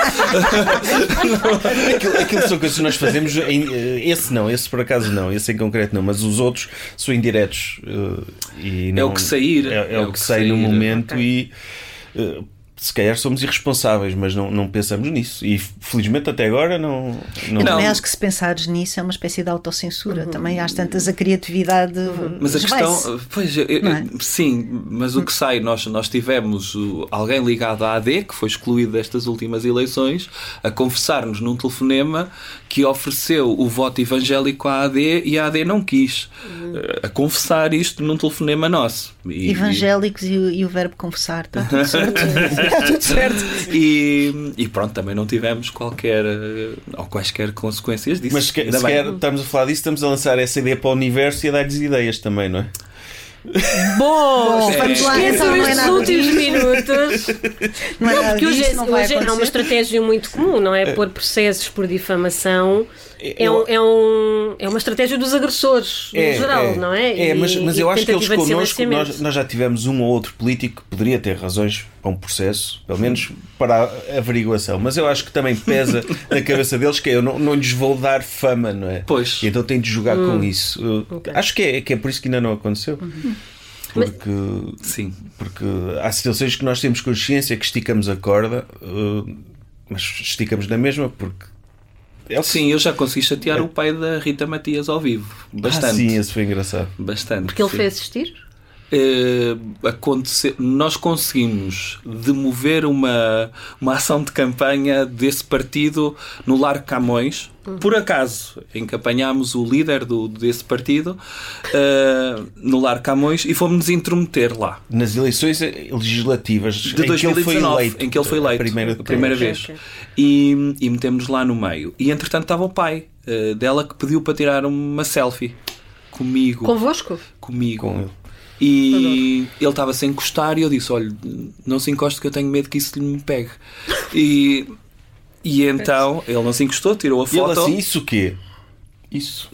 não. aquilo, aquilo são coisas que nós fazemos em, esse não, esse por acaso não, esse em concreto não, mas os outros são indiretos uh, e não, é o que sair é, é, é o que, que sai sair. no momento okay. e uh, se calhar somos irresponsáveis, mas não, não pensamos nisso. E felizmente até agora não. não... Eu também acho que se pensares nisso é uma espécie de autocensura. Uhum. Também às tantas a criatividade. Uhum. Mas a questão. Pois, eu, é? Sim, mas o que sai, nós, nós tivemos alguém ligado à A D, que foi excluído destas últimas eleições, a confessar-nos num telefonema que ofereceu o voto evangélico à A D e a A D não quis. Uhum. A confessar isto num telefonema nosso. E, Evangélicos e, e o verbo confessar, está tudo certo. Está tudo certo. E, e pronto, também não tivemos qualquer ou quaisquer consequências disso. Mas se, se quer, estamos a falar disso, estamos a lançar essa ideia para o universo e a dar-lhes ideias também, não é? Bom, é. vamos lá, então, estes é últimos disso. minutos. Não, é não porque hoje, disso, não hoje é uma estratégia muito comum, não é? é. Pôr processos por difamação é, um, é, um, é uma estratégia dos agressores, no é, geral, é, não é? É, mas, mas e eu acho que eles connosco, nós, nós nós já tivemos um ou outro político que poderia ter razões para um processo, pelo menos para a averiguação, mas eu acho que também pesa na cabeça deles que eu não, não lhes vou dar fama, não é? Pois. E então tenho de jogar hum. com isso. Okay. Acho que é, que é por isso que ainda não aconteceu. Uhum. Porque, mas, sim. porque há situações que nós temos consciência que esticamos a corda, uh, mas esticamos na mesma porque. É sim, eu já consegui chatear é. o pai da Rita Matias ao vivo. Bastante. Ah, sim, esse foi engraçado. Bastante. Porque ele sim. foi assistir? Uh, acontecer, nós conseguimos demover uma, uma ação de campanha desse partido no Largo Camões. Uhum. Por acaso, em que apanhámos o líder do, desse partido uh, no Largo Camões e fomos-nos intrometer lá. Nas eleições legislativas de em, dois mil e dezanove, que ele foi eleito, em que ele foi eleito. A primeira, a primeira vez. Okay. E, e metemos-nos lá no meio. E entretanto estava o pai uh, dela que pediu para tirar uma selfie comigo. Convosco? Comigo. Com ele. E ele estava a se encostar e eu disse, olha, não se encoste que eu tenho medo que isso lhe me pegue. E, e então ele não se encostou, tirou a foto. E ele assim, isso o quê? Isso.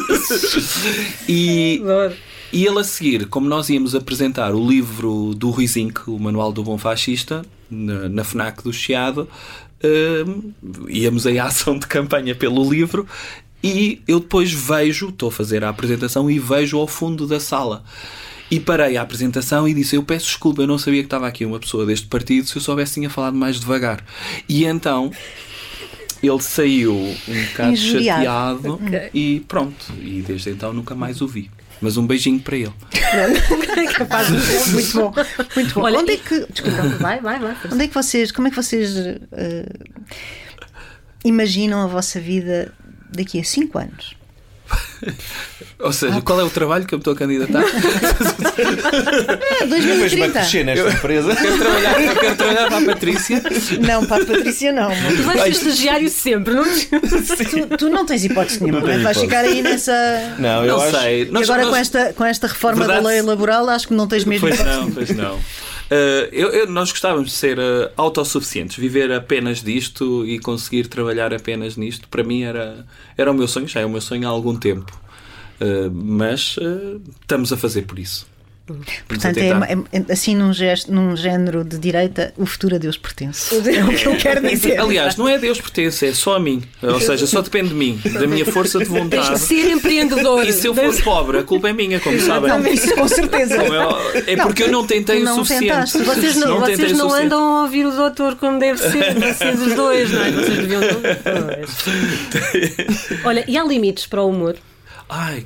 e, e ele a seguir, como nós íamos apresentar o livro do Rui Zinc, o Manual do Bom Fascista, na, na FNAC do Chiado, uh, íamos em ação de campanha pelo livro. E eu depois vejo, estou a fazer a apresentação e vejo ao fundo da sala. E parei a apresentação e disse, eu peço desculpa, eu não sabia que estava aqui uma pessoa deste partido, se eu soubesse tinha falado mais devagar. E então ele saiu um bocado chateado okay. e pronto. E desde então nunca mais o vi. Mas um beijinho para ele. Capaz de ser. Muito bom, muito bom. Olha, onde é e- que, desculpa, Vai, vai, vai. onde é que vocês, como é que vocês uh, imaginam a vossa vida daqui a cinco anos? Ou seja, qual é o trabalho que eu me estou a candidatar? É, dois mil e Depois vai trinta. crescer nesta empresa. Quero trabalhar, eu quero trabalhar para a Patrícia. Não, para a Patrícia não. Tu vais ser estagiário sempre, não? Tu, tu não tens hipótese nenhuma, Não não é? tenho Vais hipótese. ficar aí nessa. Não, eu Não acho. sei. E Nós- agora nós- com esta, com esta reforma Verdade. da lei laboral, acho que não tens mesmo Pois hipótese. não, pois não. Uh, eu, eu- nós gostávamos de ser uh, autossuficientes, viver apenas disto e conseguir trabalhar apenas nisto. Para mim era, era o meu sonho, já é o meu sonho há algum tempo. Uh, mas uh, estamos a fazer por isso. Estamos a Portanto, tentar. é, é- assim num, gesto, num género de direita, o futuro a Deus pertence. É o que eu quero dizer. Aliás, não é Deus pertence, é só a mim. Ou seja, só depende de mim, da minha força de Tens de vontade. ser empreendedor. E se eu for pobre, a culpa é minha, como sabem. Não, isso com certeza. Como é, é porque eu não tentei tu o não suficiente. tentaste. Vocês não, Não tentei vocês o não suficiente. andam a ouvir o doutor como deve ser, vocês os dois, não é? Vocês deviam. Olha, e há limites para o humor? Ai.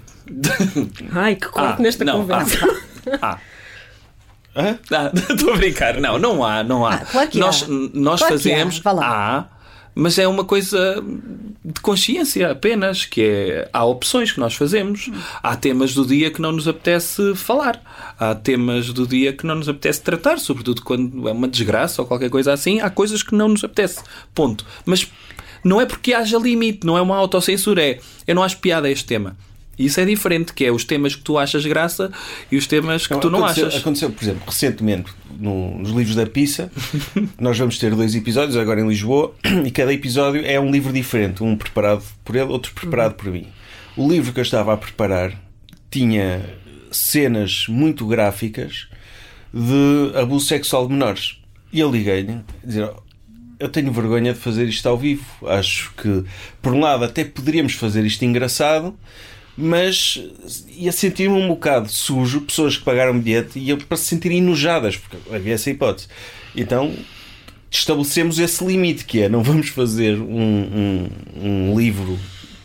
Ai, que corte Ah, nesta não, conversa. Ah. Hã? Ah, estou a brincar. Não, não há, não há. Ah, claro que nós há. nós Claro que há. fazemos. Vá lá. Há, mas é uma coisa de consciência apenas, que é, há opções que nós fazemos. Há temas do dia que não nos apetece falar. Há temas do dia que não nos apetece tratar, sobretudo quando é uma desgraça ou qualquer coisa assim. Há coisas que não nos apetece. Ponto. Mas não é porque haja limite, não é uma autocensura, é eu não acho piada a este tema. Isso é diferente, que é os temas que tu achas graça e os temas que tu não aconteceu, achas. Aconteceu, por exemplo, recentemente, no- nos livros da Pisa, nós vamos ter dois episódios, agora em Lisboa, e cada episódio é um livro diferente, um preparado por ele, outro preparado por mim. O livro que eu estava a preparar tinha cenas muito gráficas de abuso sexual de menores. E eu liguei-lhe a dizer: eu tenho vergonha de fazer isto ao vivo. Acho que, por um lado, até poderíamos fazer isto engraçado, mas ia sentir-me um bocado sujo, pessoas que pagaram bilhete iam para se sentirem enojadas, porque havia essa hipótese. Então estabelecemos esse limite, que é: não vamos fazer um, um, um livro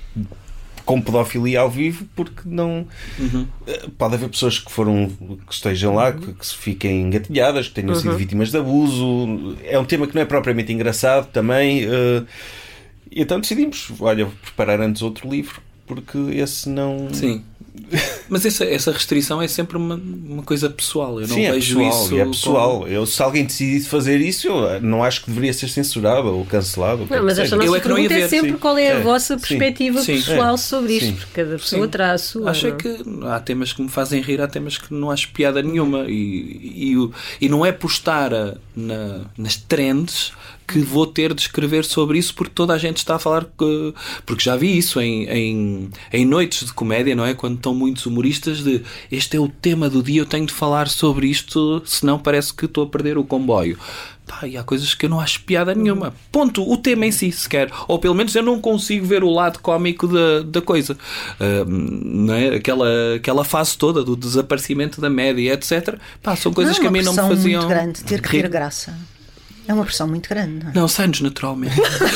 com pedofilia ao vivo, porque não Uhum. pode haver pessoas que foram, que estejam lá, que, que se fiquem engatilhadas, que tenham sido vítimas de abuso. É um tema que não é propriamente engraçado também. uh, Então decidimos, olha, vou preparar antes outro livro, porque esse não... Sim. Mas essa, essa restrição é sempre uma, uma coisa pessoal. Eu não Sim, é vejo pessoal, isso. e é pessoal. como- Eu, se alguém decidisse fazer isso, eu não acho que deveria ser censurado ou cancelado. ou o que Não, mas quer que esta seja. Eu nossa é que não ia pergunta é ver, sempre sim. qual é a É, vossa sim. perspectiva Sim. pessoal É, sobre isto, sim. porque cada pessoa Sim. terá a sua. Acho é não? que há temas que me fazem rir, há temas que não acho piada nenhuma. E, e, o- e não é por estar a- na, nas trends que vou ter de escrever sobre isso, porque toda a gente está a falar que, porque já vi isso em, em, em noites de comédia, não é? Quando estão muitos humoristas de este é o tema do dia, eu tenho de falar sobre isto, senão parece que estou a perder o comboio. Pá, e há coisas que eu não acho piada nenhuma. Ponto. O tema em si, sequer. Ou pelo menos eu não consigo ver o lado cómico da, da coisa. Ah, não é? Aquela, aquela fase toda do desaparecimento da média, etcétera. Pá, são coisas Não, que é a mim não me uma pressão faziam muito grande, ter que rir. ter graça. É uma pressão muito grande, não é? Não, sai-nos naturalmente.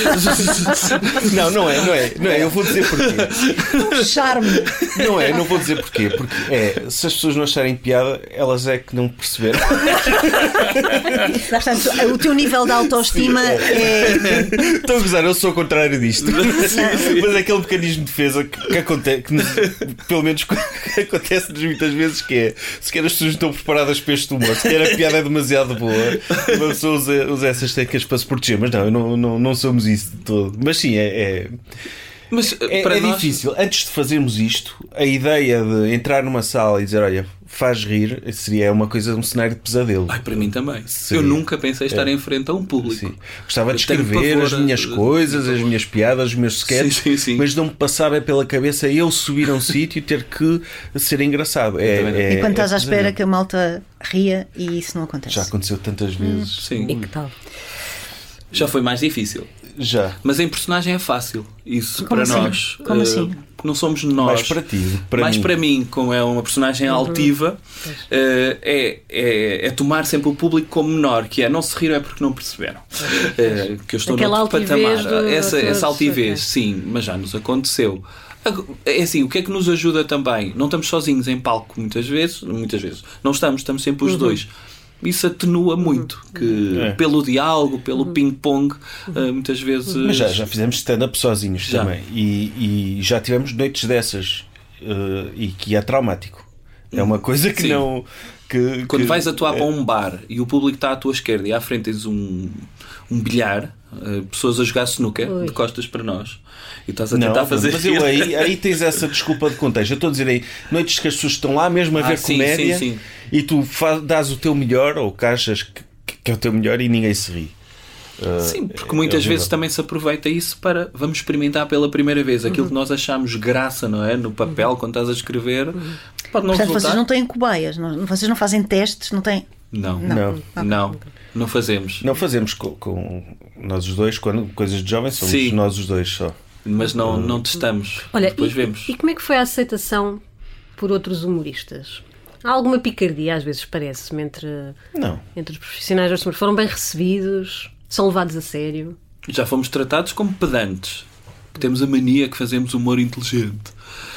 Não, não é, não é, não é. Eu vou dizer porquê. Um charme. Não é, não vou dizer porquê. Porque é, se as pessoas não acharem piada, elas é que não perceberam. Portanto, o teu nível de autoestima é. Estou a gozar, eu sou o contrário disto. Mas é aquele mecanismo de defesa que, que acontece, que nos- pelo menos que acontece-nos muitas vezes, que é: se quer as pessoas não estão preparadas para este humor, se quer a piada é demasiado boa, uma pessoa usa, usa essas técnicas para se proteger. Mas não, não, não, não somos isso de todo. Mas sim, é, é, Mas é, para é nós, difícil. Antes de fazermos isto, a ideia de entrar numa sala e dizer: olha, faz rir, seria uma coisa, um cenário de pesadelo. Ai, para mim também. Seria. Eu nunca pensei estar em frente a um público. Sim. Gostava de Eu tenho escrever pavor as a- minhas coisas, as minhas piadas, os meus sketches, Sim, sim, sim. mas não me passava pela cabeça eu subir a um sítio e ter que ser engraçado. É, também não. é- E quando é estás à espera pesadelo. que a malta ria e isso não acontece. Já aconteceu tantas vezes. Sim. E que tal? Já foi mais difícil. Já. Mas em personagem é fácil. Isso Como para assim? nós. Como Eh, assim? Não somos nós. Mais para ti, para Mais mim. para mim, como é uma personagem altiva, eh, é, é, é tomar sempre o público como menor, que é não se riram é porque não perceberam. Eh, que eu estou Aquela noutro altivez patamar. do- Essa, do- essa altivez, ok. sim, mas já nos aconteceu. É assim, o que é que nos ajuda também? Não estamos sozinhos em palco muitas vezes, muitas vezes. Não estamos, estamos sempre os uhum. dois. Isso atenua muito, que é. pelo diálogo, pelo ping-pong, muitas vezes... Mas já, já fizemos stand-up sozinhos já. também. E, e já tivemos noites dessas. Uh, e que é traumático. É uma coisa que Sim. não... Que, Quando que, vais atuar é... para um bar e o público está à tua esquerda e à frente tens um, um bilhar, uh, pessoas a jogar snooker Oi. de costas para nós, e estás a tentar não, fazer... Mas eu, aí, aí tens essa desculpa de contexto. Eu estou a dizer aí, noites que as pessoas estão lá mesmo a ver ah, sim, comédia sim, sim. e tu faz, dás o teu melhor, ou que achas que, que é o teu melhor e ninguém se ri. Uh, Sim, porque muitas é vezes também se aproveita isso para vamos experimentar pela primeira vez aquilo uhum. que nós achamos graça, não é? No papel, uhum. quando estás a escrever, uhum. pode não Portanto, resultar. Vocês não têm cobaias, não, vocês não fazem testes, não têm. Não, não, não, ah, não, não fazemos. Não fazemos com, com nós os dois, quando coisas de jovens, somos Sim. nós os dois só. Mas não, não testamos. Olha, depois e, vemos. E como é que foi a aceitação por outros humoristas? Há alguma picardia, às vezes, parece-me, entre, não. entre os profissionais dos humoristas? Foram bem recebidos? São levados a sério? Já fomos tratados como pedantes. Temos a mania que fazemos humor inteligente.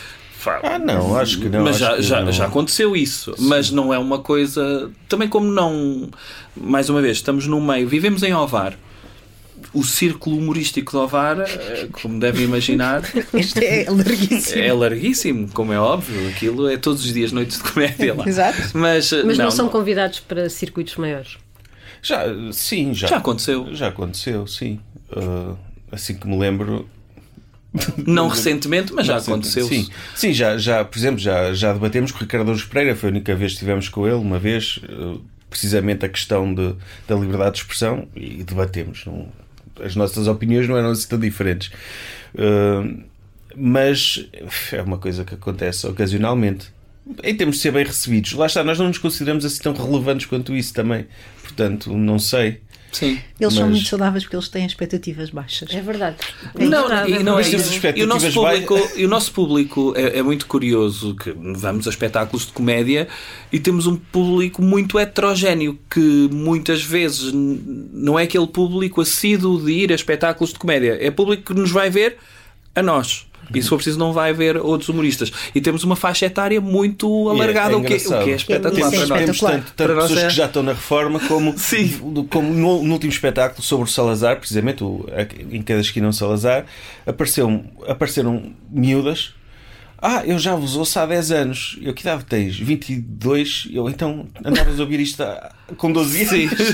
Ah, não, acho que não. Mas já, já, não. já aconteceu isso. Sim. Mas não é uma coisa... Também como não... Mais uma vez, estamos no meio... Vivemos em Ovar. O círculo humorístico de Ovar, como devem imaginar... Este é larguíssimo. É larguíssimo, como é óbvio. Aquilo é todos os dias noites de comédia lá. Exato. Mas, Mas não, não são não. convidados para circuitos maiores? Já, sim, já. Já aconteceu. Já aconteceu, sim. Uh, assim que me lembro... Não recentemente, mas já aconteceu. Sim, sim já, já, por exemplo, já, já debatemos com o Ricardo Araújo Pereira, foi a única vez que estivemos com ele, uma vez, precisamente a questão de, da liberdade de expressão, e debatemos. Não, as nossas opiniões não eram assim tão diferentes. Uh, mas é uma coisa que acontece ocasionalmente. Em termos de ser bem recebidos, lá está, nós não nos consideramos assim tão relevantes quanto isso também. Portanto, não sei. Sim, eles mas... são muito saudáveis porque eles têm expectativas baixas. É verdade. É não, verdade. E, não é e, o nosso público, e o nosso público é, é muito curioso, que vamos a espetáculos de comédia e temos um público muito heterogéneo, que muitas vezes não é aquele público assíduo de ir a espetáculos de comédia, é público que nos vai ver a nós. E se for preciso não vai haver outros humoristas. E temos uma faixa etária muito alargada, é, é o, que é, o que é espetacular. Temos, para temos tanto, tanto pessoas é... que já estão na reforma, como, como no, no último espetáculo sobre o Salazar, precisamente o, em cada esquina um Salazar, apareceu, apareceram miúdas. Ah, eu já vos ouço há dez anos. Eu, que idade tens? vinte e dois? Eu, então, andavas a ouvir isto com doze anos?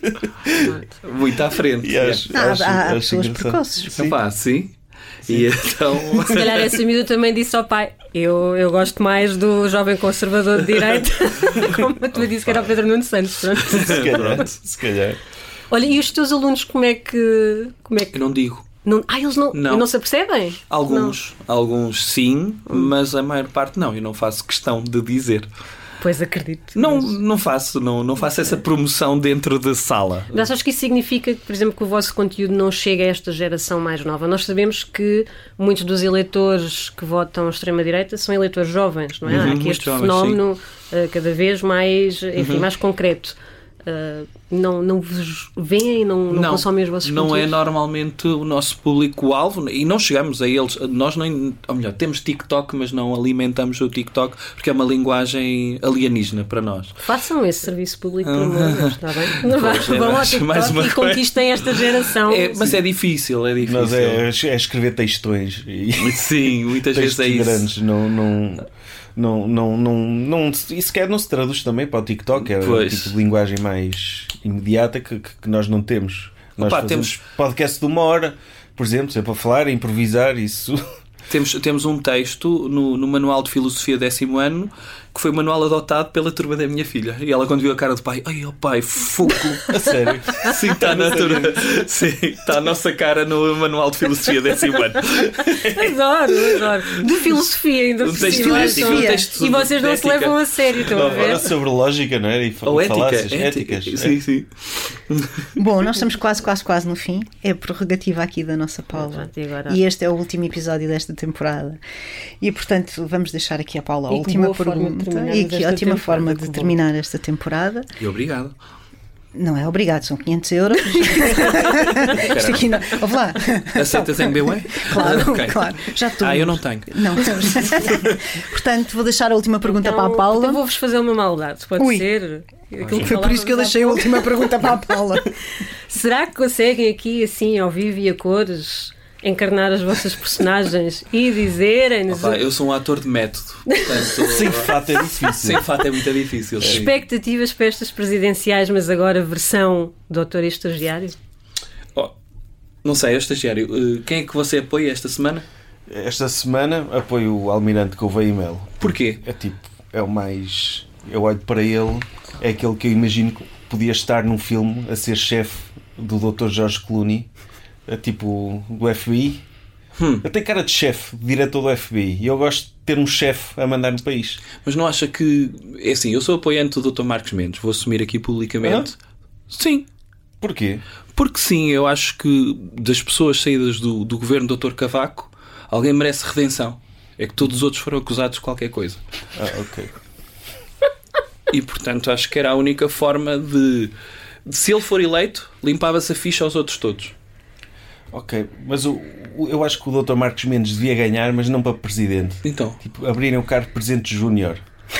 Muito à frente. E acho, ah, acho, há acho pessoas precoces. Sim. Opa, sim. E então... Se calhar essa miúda também disse ao pai: eu, eu gosto mais do jovem conservador de direita, como tu me disse que era o Pedro Nuno Santos. Pronto. Se calhar, se calhar. Olha, e os teus alunos como é que... Como é que... Eu não digo. Não, ah, eles não, não. não se apercebem? Alguns, não. alguns sim, hum. mas a maior parte não. Eu não faço questão de dizer. Pois acredito. Não, mas... não faço, não, não faço essa promoção dentro da sala. Mas acho que isso significa, por exemplo, que o vosso conteúdo não chega a esta geração mais nova. Nós sabemos que muitos dos eleitores que votam extrema-direita são eleitores jovens, não é? Uhum, Há aqui este jovens, fenómeno uh, cada vez mais, enfim, uhum. mais concreto. Uh, não, não vos veem, não, não, não consomem os vossos não conteúdos? Não é normalmente o nosso público-alvo e não chegamos a eles. Nós, nem, ou melhor, temos TikTok, mas não alimentamos o TikTok porque é uma linguagem alienígena para nós. Façam esse serviço público, pelo amor de Deus, está bem? Pois, é, vão ao TikTok e conquistem esta geração. É, mas é difícil, é difícil. Mas é, é escrever textões. E sim, muitas vezes é isso. Grandes, não... não... Não, não, não, não, e sequer não se traduz também para o TikTok, é o tipo de linguagem mais imediata que, que nós não temos. Nós Opa, fazemos temos podcast de uma hora, por exemplo, sempre a falar, a improvisar, isso. Temos, temos um texto no, no Manual de Filosofia décimo ano que foi o manual adotado pela turma da minha filha. E ela, quando viu a cara do pai, ai, ó oh pai, fogo! A sério? Sim, está na turma. Sim, está a nossa cara no Manual de Filosofia décimo ano. Adoro, adoro. De filosofia ainda um por texto cima. ético, um texto e vocês não ética. Se levam a sério, estão a ver? Era sobre lógica, não era? E Ou ética, falácias, ética. éticas. Sim, sim. Bom, nós estamos quase, quase, quase no fim. É a prerrogativa aqui da nossa Paula. E, agora... e este é o último episódio desta temporada. E, portanto, vamos deixar aqui a Paula a e última pergunta. E que ótima forma de terminar esta temporada. E obrigado. Não é obrigado, são quinhentos euros. Isto aqui não. Ouve lá. Aceitas M B W? Claro, Okay. claro. Já estou. Ah, eu não tenho. Não. Portanto, vou deixar a última pergunta Então, para a Paula. então vou-vos fazer uma maldade, pode Ui. ser? Aquilo Foi por isso que eu deixei a última pergunta para a Paula. Será que conseguem aqui, assim, ao vivo e a cores, encarnar as vossas personagens e dizerem-nos... Opa, eu sou um ator de método. Portanto, Sem fato é difícil. sem fato é muito difícil. sim. expectativas para estas presidenciais, mas agora versão doutor e estagiário? Oh, não sei, é estagiário. Uh, Quem é que você apoia esta semana? Esta semana apoio o Almirante Gouveia e Melo. Porquê? É tipo, é o mais... Eu olho para ele, é aquele que eu imagino que podia estar num filme a ser chefe do doutor George Clooney, é tipo do F B I. Hum. Eu tenho cara de chefe, de diretor do F B I, e eu gosto de ter um chefe a mandar no país. Mas não acha que... É assim, eu sou apoiante do doutor Marcos Mendes. Vou assumir aqui publicamente. Ah? Sim. Porquê? Porque sim, eu acho que das pessoas saídas do, do governo do doutor Cavaco, alguém merece redenção. É que todos os outros foram acusados de qualquer coisa. Ah, ok. E portanto acho que era a única forma de, de se ele for eleito, limpava-se a ficha aos outros todos. Ok, mas o, o- eu acho que o doutor Marcos Mendes devia ganhar, mas não para presidente. Então, Tipo, abrirem o cargo de presidente júnior.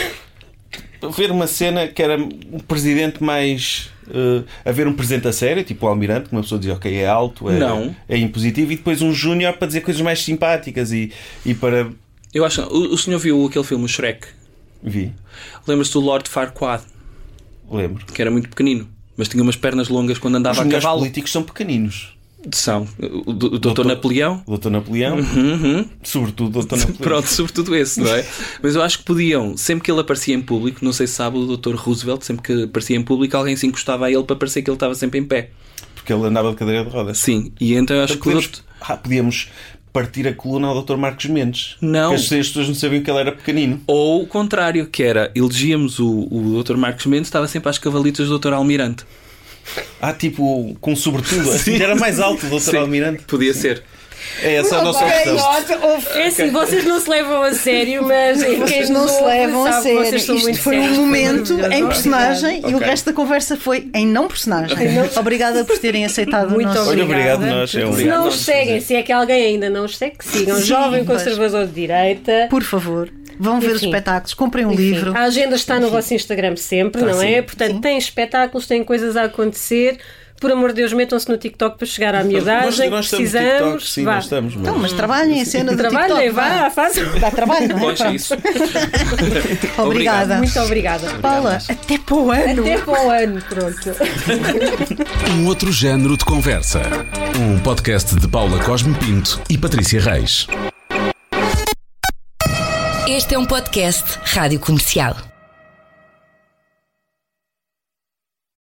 Ver uma cena que era um presidente mais... Uh, haver um presidente a sério, tipo o Almirante, que uma pessoa dizia, ok, é alto, é, Não. é impositivo, e depois um júnior para dizer coisas mais simpáticas e, e para... eu acho. O, o senhor viu aquele filme, o Shrek? Vi, Lembra-se do Lord Farquaad, lembro. que era muito pequenino, mas tinha umas pernas longas quando Os andava a melhores cavalo. políticos são pequeninos. São o, do- o doutor Napoleão. O doutor Napoleão, sobretudo o doutor Napoleão. Pronto, sobretudo esse, não é? Mas eu acho que podiam, sempre que ele aparecia em público, não sei se sabe, o doutor Roosevelt, sempre que aparecia em público, alguém se encostava a ele para parecer que ele estava sempre em pé. Porque ele andava de cadeira de rodas. Sim, e então eu acho Então que o podemos, doutor... ah, podíamos partir a coluna ao doutor Marcos Mendes. Não. Porque as pessoas não sabiam que ele era pequenino. Ou o contrário, que era, elegíamos o, o doutor Marcos Mendes, estava sempre às cavalitas do doutor Almirante. Ah, tipo, com sobretudo. Assim era mais alto o doutor Sim, Almirante. podia ser. É essa a nossa opção. É assim, vocês não se levam a sério, mas quem Vocês nos não se ouve levam a sabe que sério. vocês são Isto muito foi um sérios, momento maravilhoso. em personagem e o Ok. resto da conversa foi em não personagem. Obrigada por terem aceitado Muito o nosso... Olha, obrigada. obrigado nós. É um... Se não os seguem, se é que alguém ainda não os segue, que sigam. Sim, Jovem pois. Conservador de Direita. Por favor, vão ver os Enfim. espetáculos, comprem um Enfim, livro. a agenda está no vosso Instagram sempre, não é? Portanto, sim. tem espetáculos, tem coisas a acontecer. Por amor de Deus, metam-se no TikTok para chegar à miudagem. Nós, nós estamos no Precisamos. TikTok, sim, Vá. nós estamos. mas- Então, mas trabalhem a cena do Trabalhem, TikTok. vá, façam. Dá trabalho, não é? Pois é isso. Obrigada. Muito obrigada. Paula, até para o ano. Até para o ano, pronto. Um outro género de conversa. Um podcast de Paula Cosme Pinto e Patrícia Reis. Este é um podcast Rádio Comercial.